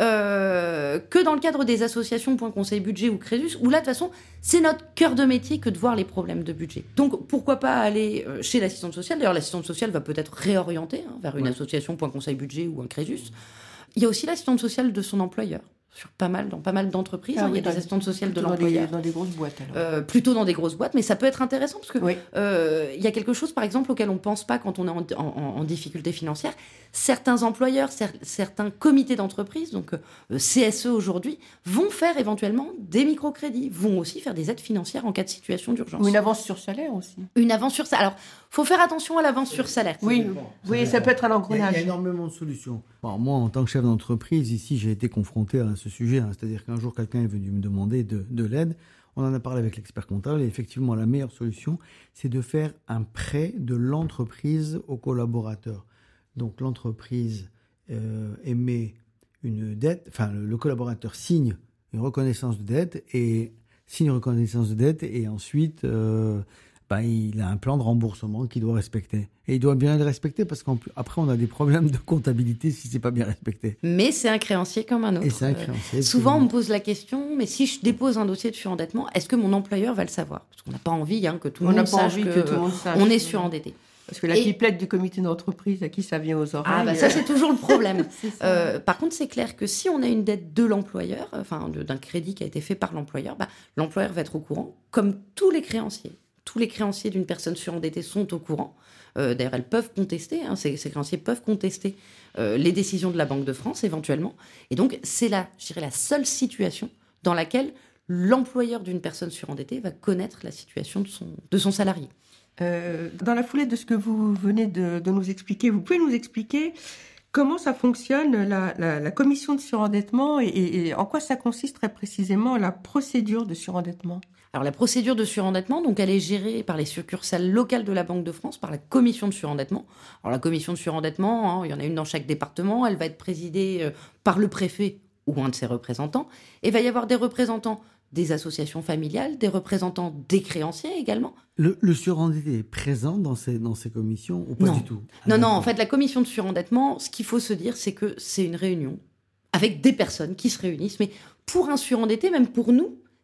euh, que dans le cadre des associations Point Conseil Budget ou Crésus, où là, de toute façon, c'est notre cœur de métier que de voir les problèmes de budget. Donc, pourquoi pas aller chez l'assistante sociale ? D'ailleurs, l'assistante sociale va peut-être réorienter hein, vers une ouais. association Point Conseil Budget ou un Crésus. Il y a aussi l'assistante sociale de son employeur. Sur pas mal, dans pas mal d'entreprises, ah, hein, oui, il y a des assistantes sociales de l'employeur. Dans des, dans des grosses boîtes, alors. Euh, plutôt dans des grosses boîtes, mais ça peut être intéressant parce que oui. euh, il y a quelque chose, par exemple, auquel on ne pense pas quand on est en, en, en difficulté financière. Certains employeurs, cer- certains comités d'entreprise, donc euh, C S E aujourd'hui, vont faire éventuellement des microcrédits, vont aussi faire des aides financières en cas de situation d'urgence. Ou une avance sur salaire aussi. Une avance sur salaire. Alors, il faut faire attention à l'avance sur salaire. Oui, ça, oui, ça peut être un engrenage. Il y a énormément de solutions. Bon, moi, en tant que chef d'entreprise, ici, j'ai été confronté à ce sujet, hein, c'est-à-dire qu'un jour, quelqu'un est venu me demander de, de l'aide. On en a parlé avec l'expert comptable et effectivement, la meilleure solution, c'est de faire un prêt de l'entreprise aux collaborateurs. Donc, l'entreprise euh, émet une dette, enfin, le, le collaborateur signe une reconnaissance de dette et signe une reconnaissance de dette et ensuite, euh, bah, il a un plan de remboursement qu'il doit respecter. Et il doit bien le respecter parce qu'après, on a des problèmes de comptabilité si c'est pas bien respecté. Mais c'est un créancier comme un autre. Et c'est un créancier. Euh, souvent, on me pose la question, mais si je dépose un dossier de surendettement, est-ce que mon employeur va le savoir ? Parce qu'on n'a pas envie hein, que tout le on monde sache que, que, que tout le monde sache. On est surendetté. Parce que la Et... pipelette du comité d'entreprise, à qui ça vient aux oreilles. Ah bah ça, c'est toujours le problème. euh, par contre, c'est clair que si on a une dette de l'employeur, enfin de, d'un crédit qui a été fait par l'employeur, bah, l'employeur va être au courant, comme tous les créanciers. Tous les créanciers d'une personne surendettée sont au courant. Euh, d'ailleurs, elles peuvent contester, hein, ces, ces créanciers peuvent contester euh, les décisions de la Banque de France, éventuellement. Et donc, c'est la, je dirais, la seule situation dans laquelle l'employeur d'une personne surendettée va connaître la situation de son, de son salarié. Euh, dans la foulée de ce que vous venez de, de nous expliquer, vous pouvez nous expliquer comment ça fonctionne, la, la, la commission de surendettement, et, et, et en quoi ça consiste très précisément, la procédure de surendettement ? Alors la procédure de surendettement, donc elle est gérée par les succursales locales de la Banque de France, par la commission de surendettement. Alors la commission de surendettement, hein, il y en a une dans chaque département, elle va être présidée euh, par le préfet ou un de ses représentants, et il va y avoir des représentants des associations familiales, des représentants des créanciers également. Le, le surendetté est présent dans ces, dans ces commissions ou pas non. du tout ? Non, non, en fait, la commission de surendettement, ce qu'il faut se dire, c'est que c'est une réunion avec des personnes qui se réunissent. Mais pour un surendetté, même pour nous,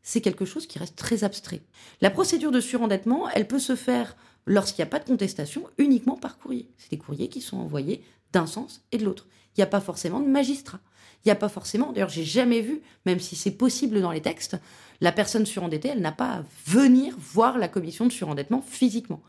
c'est quelque chose qui reste très abstrait. La procédure de surendettement, elle peut se faire lorsqu'il n'y a pas de contestation, uniquement par courrier. C'est des courriers qui sont envoyés d'un sens et de l'autre. Il n'y a pas forcément de magistrat. Il n'y a pas forcément, d'ailleurs j'ai jamais vu, même si c'est possible dans les textes, la personne surendettée, elle n'a pas à venir voir la commission de surendettement physiquement.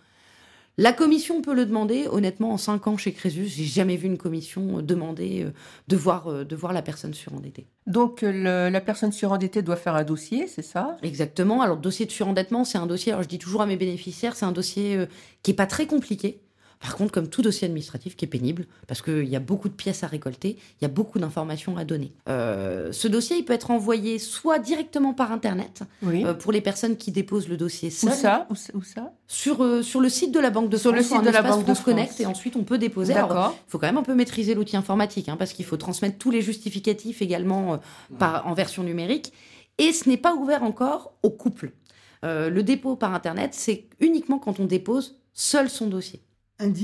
La commission peut le demander. Honnêtement, en cinq ans chez Crésus, j'ai jamais vu une commission demander de voir, de voir la personne surendettée. Donc, le, la personne surendettée doit faire un dossier, c'est ça ? Exactement. Alors, le dossier de surendettement, c'est un dossier, alors je dis toujours à mes bénéficiaires, c'est un dossier euh, qui n'est pas très compliqué. Par contre, comme tout dossier administratif qui est pénible, parce qu'il y a beaucoup de pièces à récolter, il y a beaucoup d'informations à donner. Euh, ce dossier, il peut être envoyé soit directement par Internet, Oui. euh, pour les personnes qui déposent le dossier Où seul, ça Où, ça- où ça sur, euh, sur le site de la Banque de Sur France, le site un de la espace Banque de France Connect, France. et ensuite on peut déposer. Alors, D'accord. il faut quand même un peu maîtriser l'outil informatique, hein, parce qu'il faut transmettre tous les justificatifs également euh, par, en version numérique. Et ce n'est pas ouvert encore aux couples. Euh, le dépôt par Internet, c'est uniquement quand on dépose seul son dossier. Individuellement ?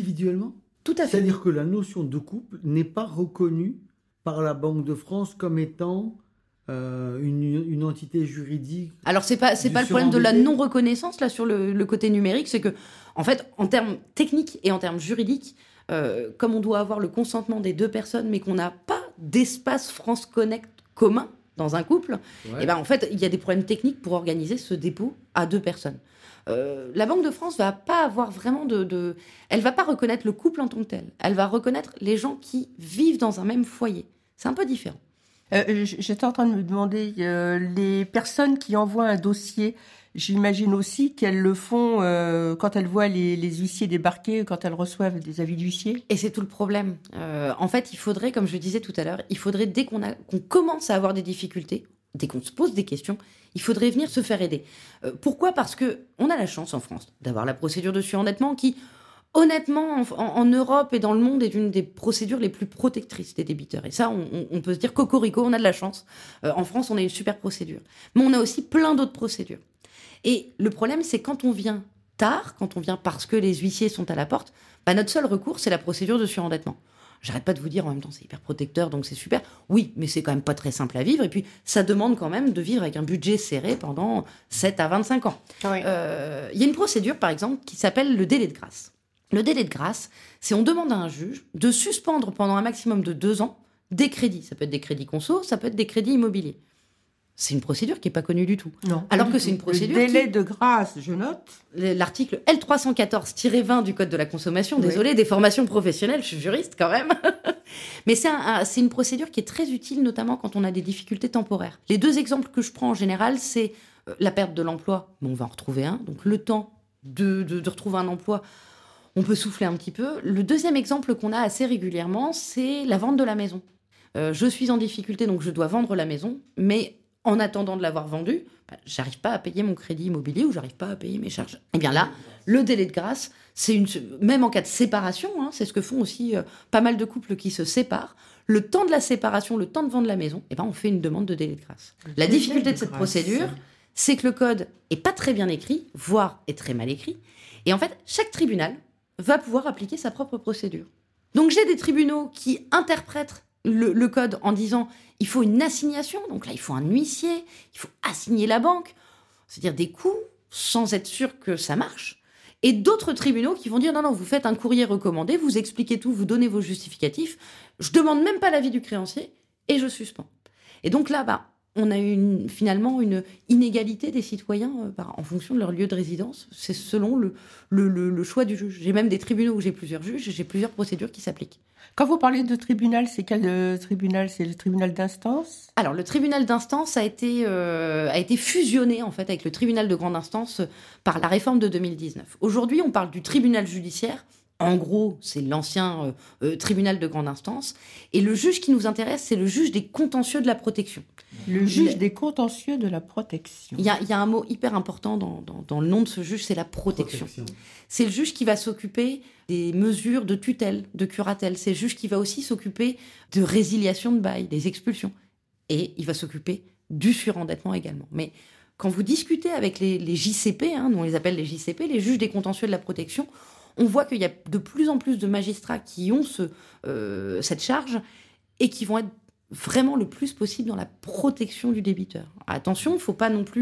Tout à fait. C'est-à-dire que la notion de couple n'est pas reconnue par la Banque de France comme étant euh, une, une entité juridique. Alors, c'est pas, c'est Du pas le problème de la surendetté. non-reconnaissance, là, sur le, le côté numérique. C'est que, en fait, en termes techniques et en termes juridiques, euh, comme on doit avoir le consentement des deux personnes, mais qu'on n'a pas d'espace France Connect commun dans un couple, Ouais. et ben, en fait, il y a des problèmes techniques pour organiser ce dépôt à deux personnes. Euh, la Banque de France va pas avoir vraiment de, de... Elle va pas reconnaître le couple en tant que tel. Elle va reconnaître les gens qui vivent dans un même foyer. C'est un peu différent. Euh, j- J'étais en train de me demander, euh, les personnes qui envoient un dossier, j'imagine aussi qu'elles le font euh, quand elles voient les, les huissiers débarquer, quand elles reçoivent des avis d'huissier. Et c'est tout le problème. Euh, en fait, il faudrait, comme je le disais tout à l'heure, il faudrait, dès qu'on a, qu'on commence à avoir des difficultés, dès qu'on se pose des questions, il faudrait venir se faire aider. Euh, pourquoi ? Parce que on a la chance en France d'avoir la procédure de surendettement qui, honnêtement, en, en- en Europe et dans le monde, est une des procédures les plus protectrices des débiteurs. Et ça, on, on- on peut se dire cocorico, on a de la chance. Euh, en France, on a une super procédure. Mais on a aussi plein d'autres procédures. Et le problème, c'est quand on vient tard, quand on vient parce que les huissiers sont à la porte, bah, notre seul recours, c'est la procédure de surendettement. J'arrête pas de vous dire en même temps, c'est hyper protecteur, donc c'est super. Oui, mais c'est quand même pas très simple à vivre. Et puis, ça demande quand même de vivre avec un budget serré pendant sept à vingt-cinq ans. Oui. Euh, Il y a une procédure, par exemple, qui s'appelle le délai de grâce. Le délai de grâce, c'est on demande à un juge de suspendre pendant un maximum de deux ans des crédits. Ça peut être des crédits conso, ça peut être des crédits immobiliers. C'est une procédure qui n'est pas connue du tout. Non. Alors pas que du c'est tout. une procédure Le délai qui- de grâce, je note. L'article L trois cent quatorze vingt du Code de la consommation, Oui. désolé, des formations professionnelles, je suis juriste quand même. Mais c'est un- un- c'est une procédure qui est très utile, notamment quand on a des difficultés temporaires. Les deux exemples que je prends en général, c'est euh, la perte de l'emploi, mais on va en retrouver un. Donc le temps de, de, de retrouver un emploi, on peut souffler un petit peu. Le deuxième exemple qu'on a assez régulièrement, c'est la vente de la maison. Euh, je suis en difficulté, donc je dois vendre la maison, mais en attendant de l'avoir vendue, bah, j'arrive pas à payer mon crédit immobilier ou j'arrive pas à payer mes charges. Eh bien là, le délai de grâce, c'est une, même en cas de séparation, hein, c'est ce que font aussi euh, pas mal de couples qui se séparent. Le temps de la séparation, le temps de vendre la maison, eh ben on fait une demande de délai de grâce. La délai difficulté de de cette grâce. procédure, c'est que le code est pas très bien écrit, voire est très mal écrit. Et en fait, chaque tribunal va pouvoir appliquer sa propre procédure. Donc j'ai des tribunaux qui interprètent le, le code en disant il faut une assignation, donc là il faut un huissier, il faut assigner la banque, c'est-à-dire des coûts sans être sûr que ça marche. Et d'autres tribunaux qui vont dire non, non, vous faites un courrier recommandé, vous expliquez tout, vous donnez vos justificatifs, je demande même pas l'avis du créancier et je suspends. Et donc là, bah, on a une, finalement une inégalité des citoyens euh, bah, en fonction de leur lieu de résidence. C'est selon le, le, le, le choix du juge. J'ai même des tribunaux où j'ai plusieurs juges et j'ai plusieurs procédures qui s'appliquent. Quand vous parlez de tribunal, c'est quel euh, tribunal ? C'est le tribunal d'instance ? Alors, le tribunal d'instance a été, euh, a été fusionné en fait avec le tribunal de grande instance euh, par la réforme de deux mille dix-neuf. Aujourd'hui, on parle du tribunal judiciaire. En gros, c'est l'ancien euh, euh, tribunal de grande instance. Et le juge qui nous intéresse, c'est le juge des contentieux de la protection. Le juge des contentieux de la protection. Il y a, il y a un mot hyper important dans, dans, dans le nom de ce juge, c'est la protection. C'est le juge qui va s'occuper des mesures de tutelle, de curatelle. C'est le juge qui va aussi s'occuper de résiliation de bail, des expulsions. Et il va s'occuper du surendettement également. Mais quand vous discutez avec les, les J C P, hein, nous on les appelle les J C P, les juges des contentieux de la protection, on voit qu'il y a de plus en plus de magistrats qui ont ce, euh, cette charge et qui vont être vraiment le plus possible dans la protection du débiteur. Attention, il ne faut pas non plus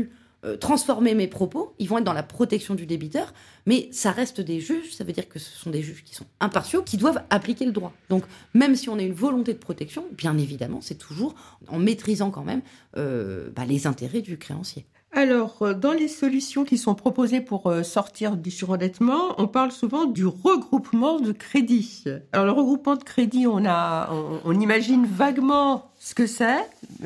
euh, transformer mes propos, ils vont être dans la protection du débiteur, mais ça reste des juges, ça veut dire que ce sont des juges qui sont impartiaux, qui doivent appliquer le droit. Donc, même si on a une volonté de protection, bien évidemment, c'est toujours en maîtrisant quand même euh, bah, les intérêts du créancier. Alors, dans les solutions qui sont proposées pour sortir du surendettement, on parle souvent du regroupement de crédit. Alors, le regroupement de crédit, on a, on, on imagine vaguement ce que c'est,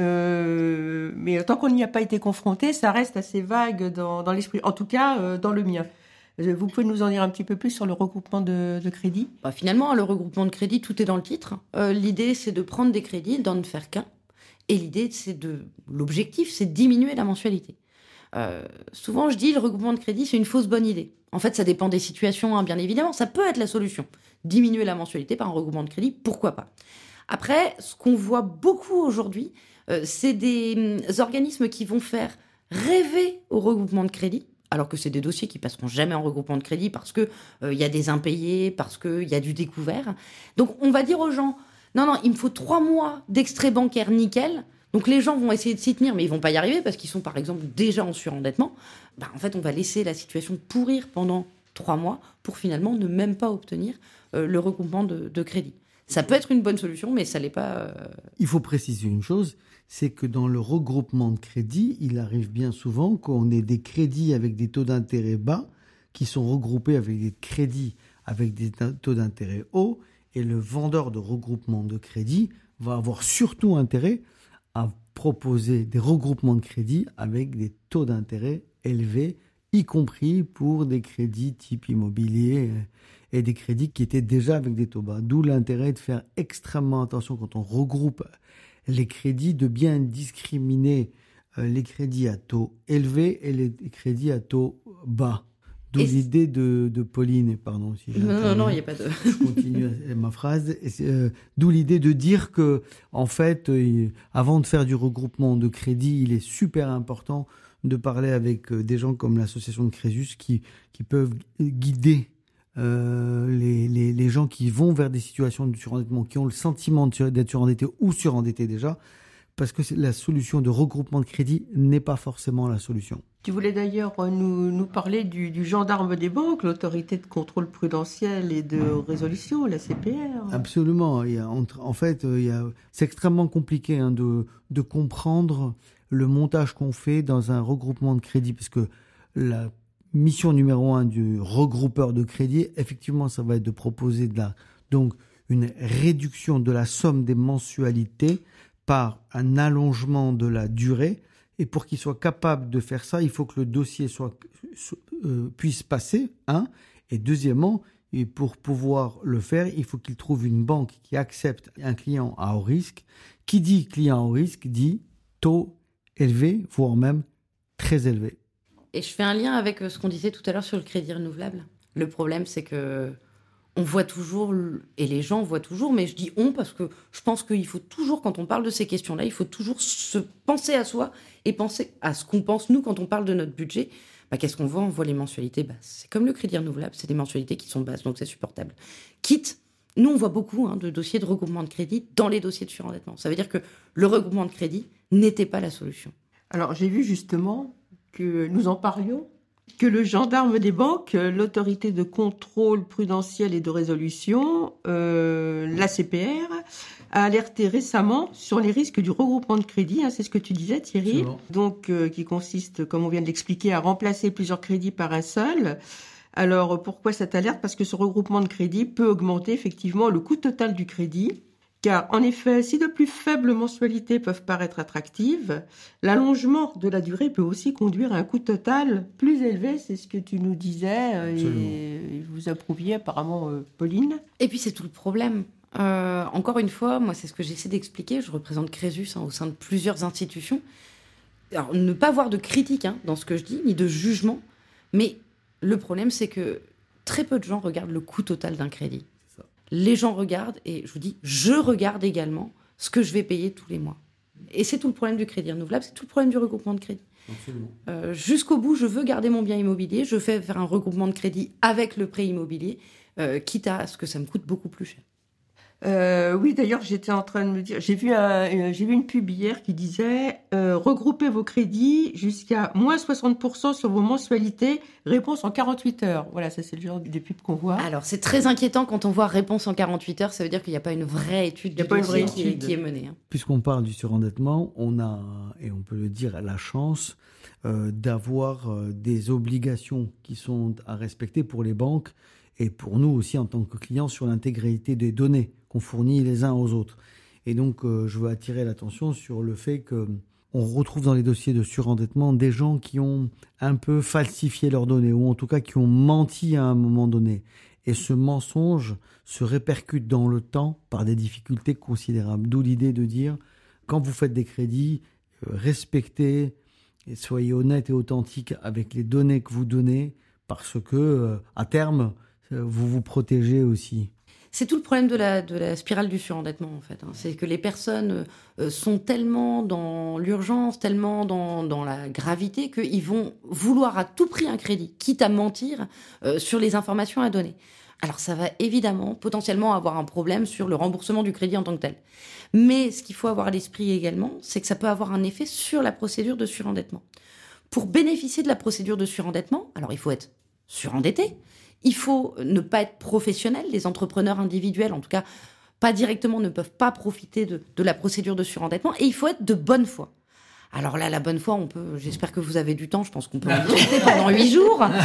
euh, mais tant qu'on n'y a pas été confronté, ça reste assez vague dans, dans l'esprit. En tout cas, euh, dans le mien. Vous pouvez nous en dire un petit peu plus sur le regroupement de, de crédit ? Bah, finalement, le regroupement de crédit, tout est dans le titre. Euh, l'idée, c'est de prendre des crédits, d'en ne faire qu'un. Et l'idée, c'est de, l'objectif, c'est de diminuer la mensualité. Euh, souvent, je dis le regroupement de crédit, c'est une fausse bonne idée. En fait, ça dépend des situations, hein, bien évidemment. Ça peut être la solution. Diminuer la mensualité par un regroupement de crédit, pourquoi pas. Après, ce qu'on voit beaucoup aujourd'hui, euh, c'est des euh, organismes qui vont faire rêver au regroupement de crédit, alors que c'est des dossiers qui passeront jamais en regroupement de crédit parce que il euh, y a des impayés, parce qu'il y a du découvert. Donc, on va dire aux gens, non, non, il me faut trois mois d'extrait bancaire nickel. Donc les gens vont essayer de s'y tenir, mais ils vont pas y arriver parce qu'ils sont par exemple déjà en surendettement. Bah, en fait, on va laisser la situation pourrir pendant trois mois pour finalement ne même pas obtenir euh, le regroupement de, de crédit. Ça peut être une bonne solution, mais ça l'est pas. Euh... Il faut préciser une chose, c'est que dans le regroupement de crédit, il arrive bien souvent qu'on ait des crédits avec des taux d'intérêt bas qui sont regroupés avec des crédits avec des taux d'intérêt hauts, et le vendeur de regroupement de crédit va avoir surtout intérêt à proposer des regroupements de crédits avec des taux d'intérêt élevés, y compris pour des crédits type immobilier et des crédits qui étaient déjà avec des taux bas. D'où l'intérêt de faire extrêmement attention quand on regroupe les crédits, de bien discriminer les crédits à taux élevés et les crédits à taux bas. D'où et l'idée de, de Pauline, pardon. Si non, non, non, il n'y a pas de... Je continue ma phrase. Et euh, d'où l'idée de dire que, en fait, euh, avant de faire du regroupement de crédit, il est super important de parler avec euh, des gens comme l'association de Crésus qui, qui peuvent guider euh, les, les, les gens qui vont vers des situations de surendettement, qui ont le sentiment d'être surendettés ou surendettés déjà, parce que la solution de regroupement de crédit n'est pas forcément la solution. Tu voulais d'ailleurs nous, nous parler du, du gendarme des banques, l'autorité de contrôle prudentiel et de résolution, la C P R. Absolument. Il y a, en fait, il y a, c'est extrêmement compliqué hein, de, de comprendre le montage qu'on fait dans un regroupement de crédit, parce que la mission numéro un du regroupeur de crédit, effectivement, ça va être de proposer de la, donc une réduction de la somme des mensualités par un allongement de la durée. Et pour qu'il soit capable de faire ça, il faut que le dossier soit, euh, puisse passer, un. Et deuxièmement, et pour pouvoir le faire, il faut qu'il trouve une banque qui accepte un client à haut risque. Qui dit client à haut risque dit taux élevé, voire même très élevé. Et je fais un lien avec ce qu'on disait tout à l'heure sur le crédit renouvelable. Le problème, c'est que on voit toujours, et les gens voient toujours, mais je dis on parce que je pense qu'il faut toujours, quand on parle de ces questions-là, il faut toujours se penser à soi et penser à ce qu'on pense, nous, quand on parle de notre budget. Bah, qu'est-ce qu'on voit ? On voit les mensualités basses. C'est comme le crédit renouvelable, c'est des mensualités qui sont basses, donc c'est supportable. Quitte, nous, on voit beaucoup hein, de dossiers de regroupement de crédit dans les dossiers de surendettement. Ça veut dire que le regroupement de crédit n'était pas la solution. Alors, j'ai vu justement que nous en parlions, que le gendarme des banques, l'autorité de contrôle prudentiel et de résolution, euh, la C P R, a alerté récemment sur les risques du regroupement de crédit. Hein, c'est ce que tu disais, Thierry. Donc, euh, qui consiste, comme on vient de l'expliquer, à remplacer plusieurs crédits par un seul. Alors, pourquoi cette alerte ? Parce que ce regroupement de crédit peut augmenter effectivement le coût total du crédit. Car, en effet, si de plus faibles mensualités peuvent paraître attractives, l'allongement de la durée peut aussi conduire à un coût total plus élevé. C'est ce que tu nous disais Absolument. et vous approuviez apparemment, euh, Pauline. Et puis, c'est tout le problème. Euh, encore une fois, moi, c'est ce que j'essaie d'expliquer. Je représente Crésus hein, au sein de plusieurs institutions. Alors, ne pas avoir de critique hein, dans ce que je dis, ni de jugement. Mais le problème, c'est que très peu de gens regardent le coût total d'un crédit. Les gens regardent, et je vous dis, je regarde également ce que je vais payer tous les mois. Et c'est tout le problème du crédit renouvelable, c'est tout le problème du regroupement de crédit. Absolument. Euh, jusqu'au bout, je veux garder mon bien immobilier, je fais faire un regroupement de crédit avec le prêt immobilier, euh, quitte à ce que ça me coûte beaucoup plus cher. Euh, oui, d'ailleurs, j'étais en train de me dire, j'ai vu un, euh, j'ai vu une pub hier qui disait euh, regroupez vos crédits jusqu'à moins soixante pour cent sur vos mensualités, réponse en quarante-huit heures. Voilà, ça c'est le genre de pub qu'on voit. Alors, c'est très inquiétant quand on voit réponse en quarante-huit heures, ça veut dire qu'il n'y a pas une vraie étude Il y a du pas une dossier vraie qui, est, étude. qui est menée. hein. Puisqu'on parle du surendettement, on a, et on peut le dire, la chance euh, d'avoir euh, des obligations qui sont à respecter pour les banques et pour nous aussi en tant que clients sur l'intégrité des données qu'on fournit les uns aux autres. Et donc, euh, je veux attirer l'attention sur le fait que on retrouve dans les dossiers de surendettement des gens qui ont un peu falsifié leurs données, ou en tout cas qui ont menti à un moment donné. Et ce mensonge se répercute dans le temps par des difficultés considérables. D'où l'idée de dire, quand vous faites des crédits, euh, respectez et soyez honnête et authentique avec les données que vous donnez, parce que euh, à terme, euh, vous vous protégez aussi. C'est tout le problème de la, de la spirale du surendettement, en fait. hein. C'est que les personnes euh, sont tellement dans l'urgence, tellement dans, dans la gravité, qu'ils vont vouloir à tout prix un crédit, quitte à mentir euh, sur les informations à donner. Alors, ça va évidemment, potentiellement, avoir un problème sur le remboursement du crédit en tant que tel. Mais ce qu'il faut avoir à l'esprit également, c'est que ça peut avoir un effet sur la procédure de surendettement. Pour bénéficier de la procédure de surendettement, alors il faut être surendetté, il faut ne pas être professionnel. Les entrepreneurs individuels, en tout cas, pas directement, ne peuvent pas profiter de, de la procédure de surendettement. Et il faut être de bonne foi. Alors là, la bonne foi, on peut. J'espère que vous avez du temps. Je pense qu'on peut en discuter pendant huit jours. Euh,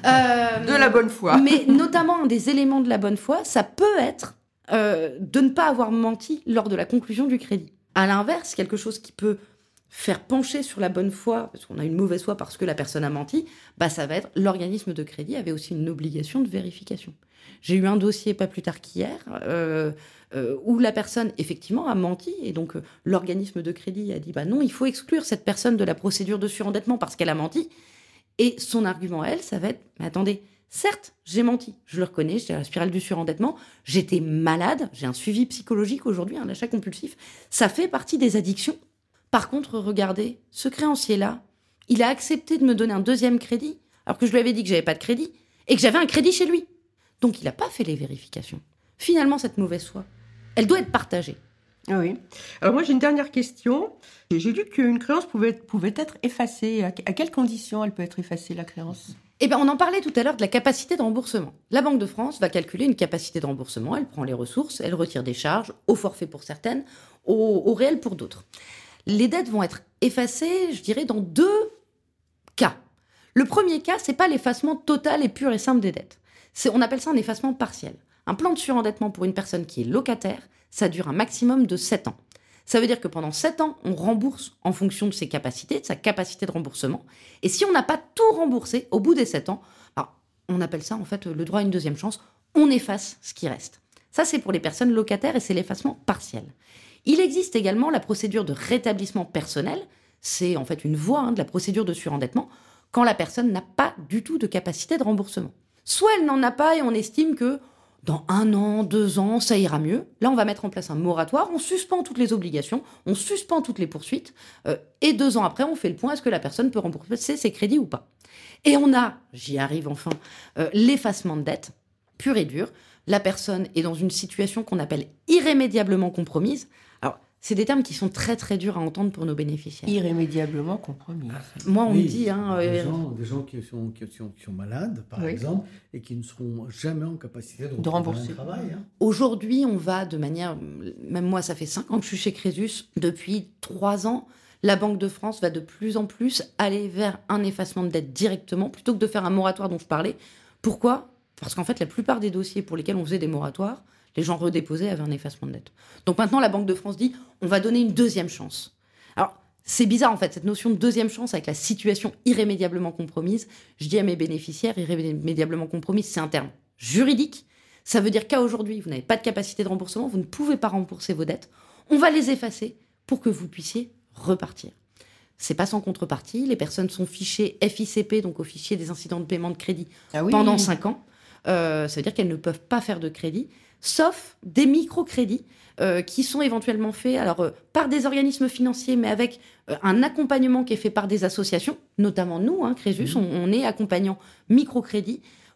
De la bonne foi. Mais notamment, un des éléments de la bonne foi, ça peut être euh, de ne pas avoir menti lors de la conclusion du crédit. À l'inverse, quelque chose qui peut faire pencher sur la bonne foi, parce qu'on a une mauvaise foi parce que la personne a menti, bah ça va être l'organisme de crédit avait aussi une obligation de vérification. J'ai eu un dossier pas plus tard qu'hier euh, euh, où la personne effectivement a menti et donc euh, l'organisme de crédit a dit bah non, il faut exclure cette personne de la procédure de surendettement parce qu'elle a menti. Et son argument à elle, ça va être mais attendez, certes j'ai menti, je le reconnais, j'étais à la spirale du surendettement, j'étais malade, j'ai un suivi psychologique aujourd'hui, un achat compulsif, ça fait partie des addictions. Par contre, regardez, ce créancier-là, il a accepté de me donner un deuxième crédit, alors que je lui avais dit que j'avais pas de crédit, et que j'avais un crédit chez lui. Donc, il n'a pas fait les vérifications. Finalement, cette mauvaise foi, elle doit être partagée. Ah oui. Alors moi, j'ai une dernière question. J'ai lu qu'une créance pouvait être, pouvait être effacée. À quelles conditions elle peut être effacée, la créance ? Eh bien, on en parlait tout à l'heure de la capacité de remboursement. La Banque de France va calculer une capacité de remboursement, elle prend les ressources, elle retire des charges, au forfait pour certaines, au, au réel pour d'autres. Les dettes vont être effacées, je dirais, dans deux cas. Le premier cas, c'est pas l'effacement total et pur et simple des dettes. C'est, on appelle ça un effacement partiel. Un plan de surendettement pour une personne qui est locataire, ça dure un maximum de sept ans. Ça veut dire que pendant sept ans, on rembourse en fonction de ses capacités, de sa capacité de remboursement. Et si on n'a pas tout remboursé, au bout des sept ans, alors, on appelle ça en fait le droit à une deuxième chance, on efface ce qui reste. Ça, c'est pour les personnes locataires et c'est l'effacement partiel. Il existe également la procédure de rétablissement personnel. C'est en fait une voie hein, de la procédure de surendettement quand la personne n'a pas du tout de capacité de remboursement. Soit elle n'en a pas et on estime que dans un an, deux ans, ça ira mieux. Là, on va mettre en place un moratoire, on suspend toutes les obligations, on suspend toutes les poursuites euh, et deux ans après, on fait le point, est-ce que la personne peut rembourser ses crédits ou pas ? Et on a, j'y arrive enfin, euh, l'effacement de dette, pur et dur. La personne est dans une situation qu'on appelle irrémédiablement compromise. Alors, c'est des termes qui sont très très durs à entendre pour nos bénéficiaires. Irrémédiablement compromise. Moi, on Oui, me dit... Hein, des, euh, gens, des gens qui sont, qui, sont, qui sont malades, par oui. exemple, et qui ne seront jamais en capacité de, de rembourser un travail. Hein. Aujourd'hui, on va de manière... Même moi, ça fait cinq ans que je suis chez Crésus. Depuis trois ans, la Banque de France va de plus en plus aller vers un effacement de dette directement, plutôt que de faire un moratoire dont je parlais. Pourquoi ? Parce qu'en fait, la plupart des dossiers pour lesquels on faisait des moratoires, les gens redéposaient avaient un effacement de dette. Donc maintenant, la Banque de France dit, on va donner une deuxième chance. Alors, c'est bizarre en fait, cette notion de deuxième chance avec la situation irrémédiablement compromise. Je dis à mes bénéficiaires, irrémédiablement compromise, c'est un terme juridique. Ça veut dire qu'à aujourd'hui, vous n'avez pas de capacité de remboursement, vous ne pouvez pas rembourser vos dettes. On va les effacer pour que vous puissiez repartir. C'est pas sans contrepartie. Les personnes sont fichées F I C P, donc au fichier des incidents de paiement de crédit, ah oui. pendant cinq ans. Euh, ça veut dire qu'elles ne peuvent pas faire de crédit, sauf des microcrédits euh, qui sont éventuellement faits alors, euh, par des organismes financiers, mais avec euh, un accompagnement qui est fait par des associations, notamment nous, hein, Crésus, mmh. on, on est accompagnant microcrédit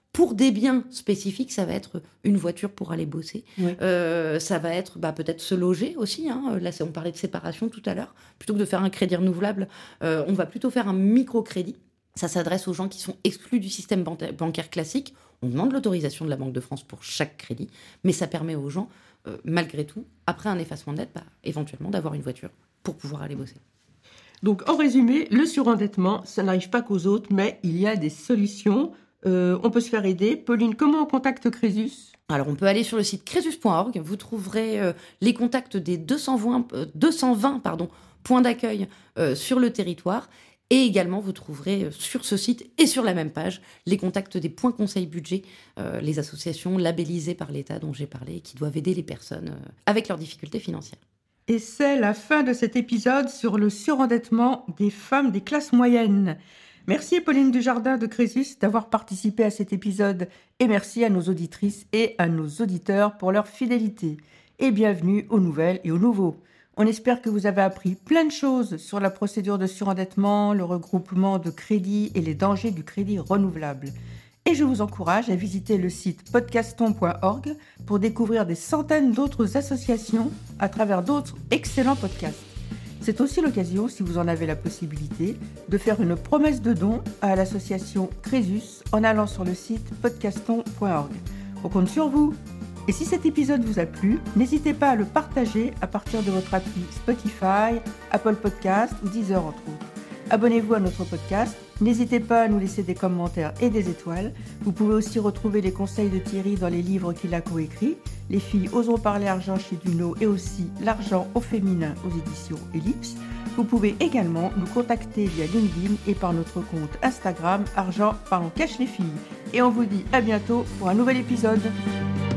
Pour des biens spécifiques, ça va être une voiture pour aller bosser. Oui. Euh, ça va être bah, peut-être se loger aussi. Hein. Là, c'est, on parlait de séparation tout à l'heure. Plutôt que de faire un crédit renouvelable, euh, on va plutôt faire un microcrédit. Ça s'adresse aux gens qui sont exclus du système ban- bancaire classique. On demande l'autorisation de la Banque de France pour chaque crédit, mais ça permet aux gens, euh, malgré tout, après un effacement de dette, bah, éventuellement d'avoir une voiture pour pouvoir aller bosser. Donc, en résumé, le surendettement, ça n'arrive pas qu'aux autres, mais il y a des solutions. Euh, on peut se faire aider. Pauline, comment on contacte Crésus ? Alors, on peut aller sur le site crésus point org. Vous trouverez euh, les contacts des deux cent vingt, euh, deux cent vingt pardon, points d'accueil euh, sur le territoire. Et également, vous trouverez euh, sur ce site et sur la même page les contacts des points conseil budget, euh, les associations labellisées par l'État dont j'ai parlé et qui doivent aider les personnes euh, avec leurs difficultés financières. Et c'est la fin de cet épisode sur le surendettement des femmes des classes moyennes. Merci Pauline Dujardin de Crésus d'avoir participé à cet épisode et merci à nos auditrices et à nos auditeurs pour leur fidélité. Et bienvenue aux nouvelles et aux nouveaux. On espère que vous avez appris plein de choses sur la procédure de surendettement, le regroupement de crédits et les dangers du crédit renouvelable. Et je vous encourage à visiter le site podcaston point org pour découvrir des centaines d'autres associations à travers d'autres excellents podcasts. C'est aussi l'occasion, si vous en avez la possibilité, de faire une promesse de don à l'association Crésus en allant sur le site podcaston point org. On compte sur vous. Et si cet épisode vous a plu, n'hésitez pas à le partager à partir de votre appli Spotify, Apple Podcast ou Deezer entre autres. Abonnez-vous à notre podcast. N'hésitez pas à nous laisser des commentaires et des étoiles. Vous pouvez aussi retrouver les conseils de Thierry dans les livres qu'il a coécrits. Les filles oseront parler argent chez Duno et aussi L'argent au féminin aux éditions Ellipse. Vous pouvez également nous contacter via LinkedIn et par notre compte Instagram Argent par on cache les filles. Et on vous dit à bientôt pour un nouvel épisode.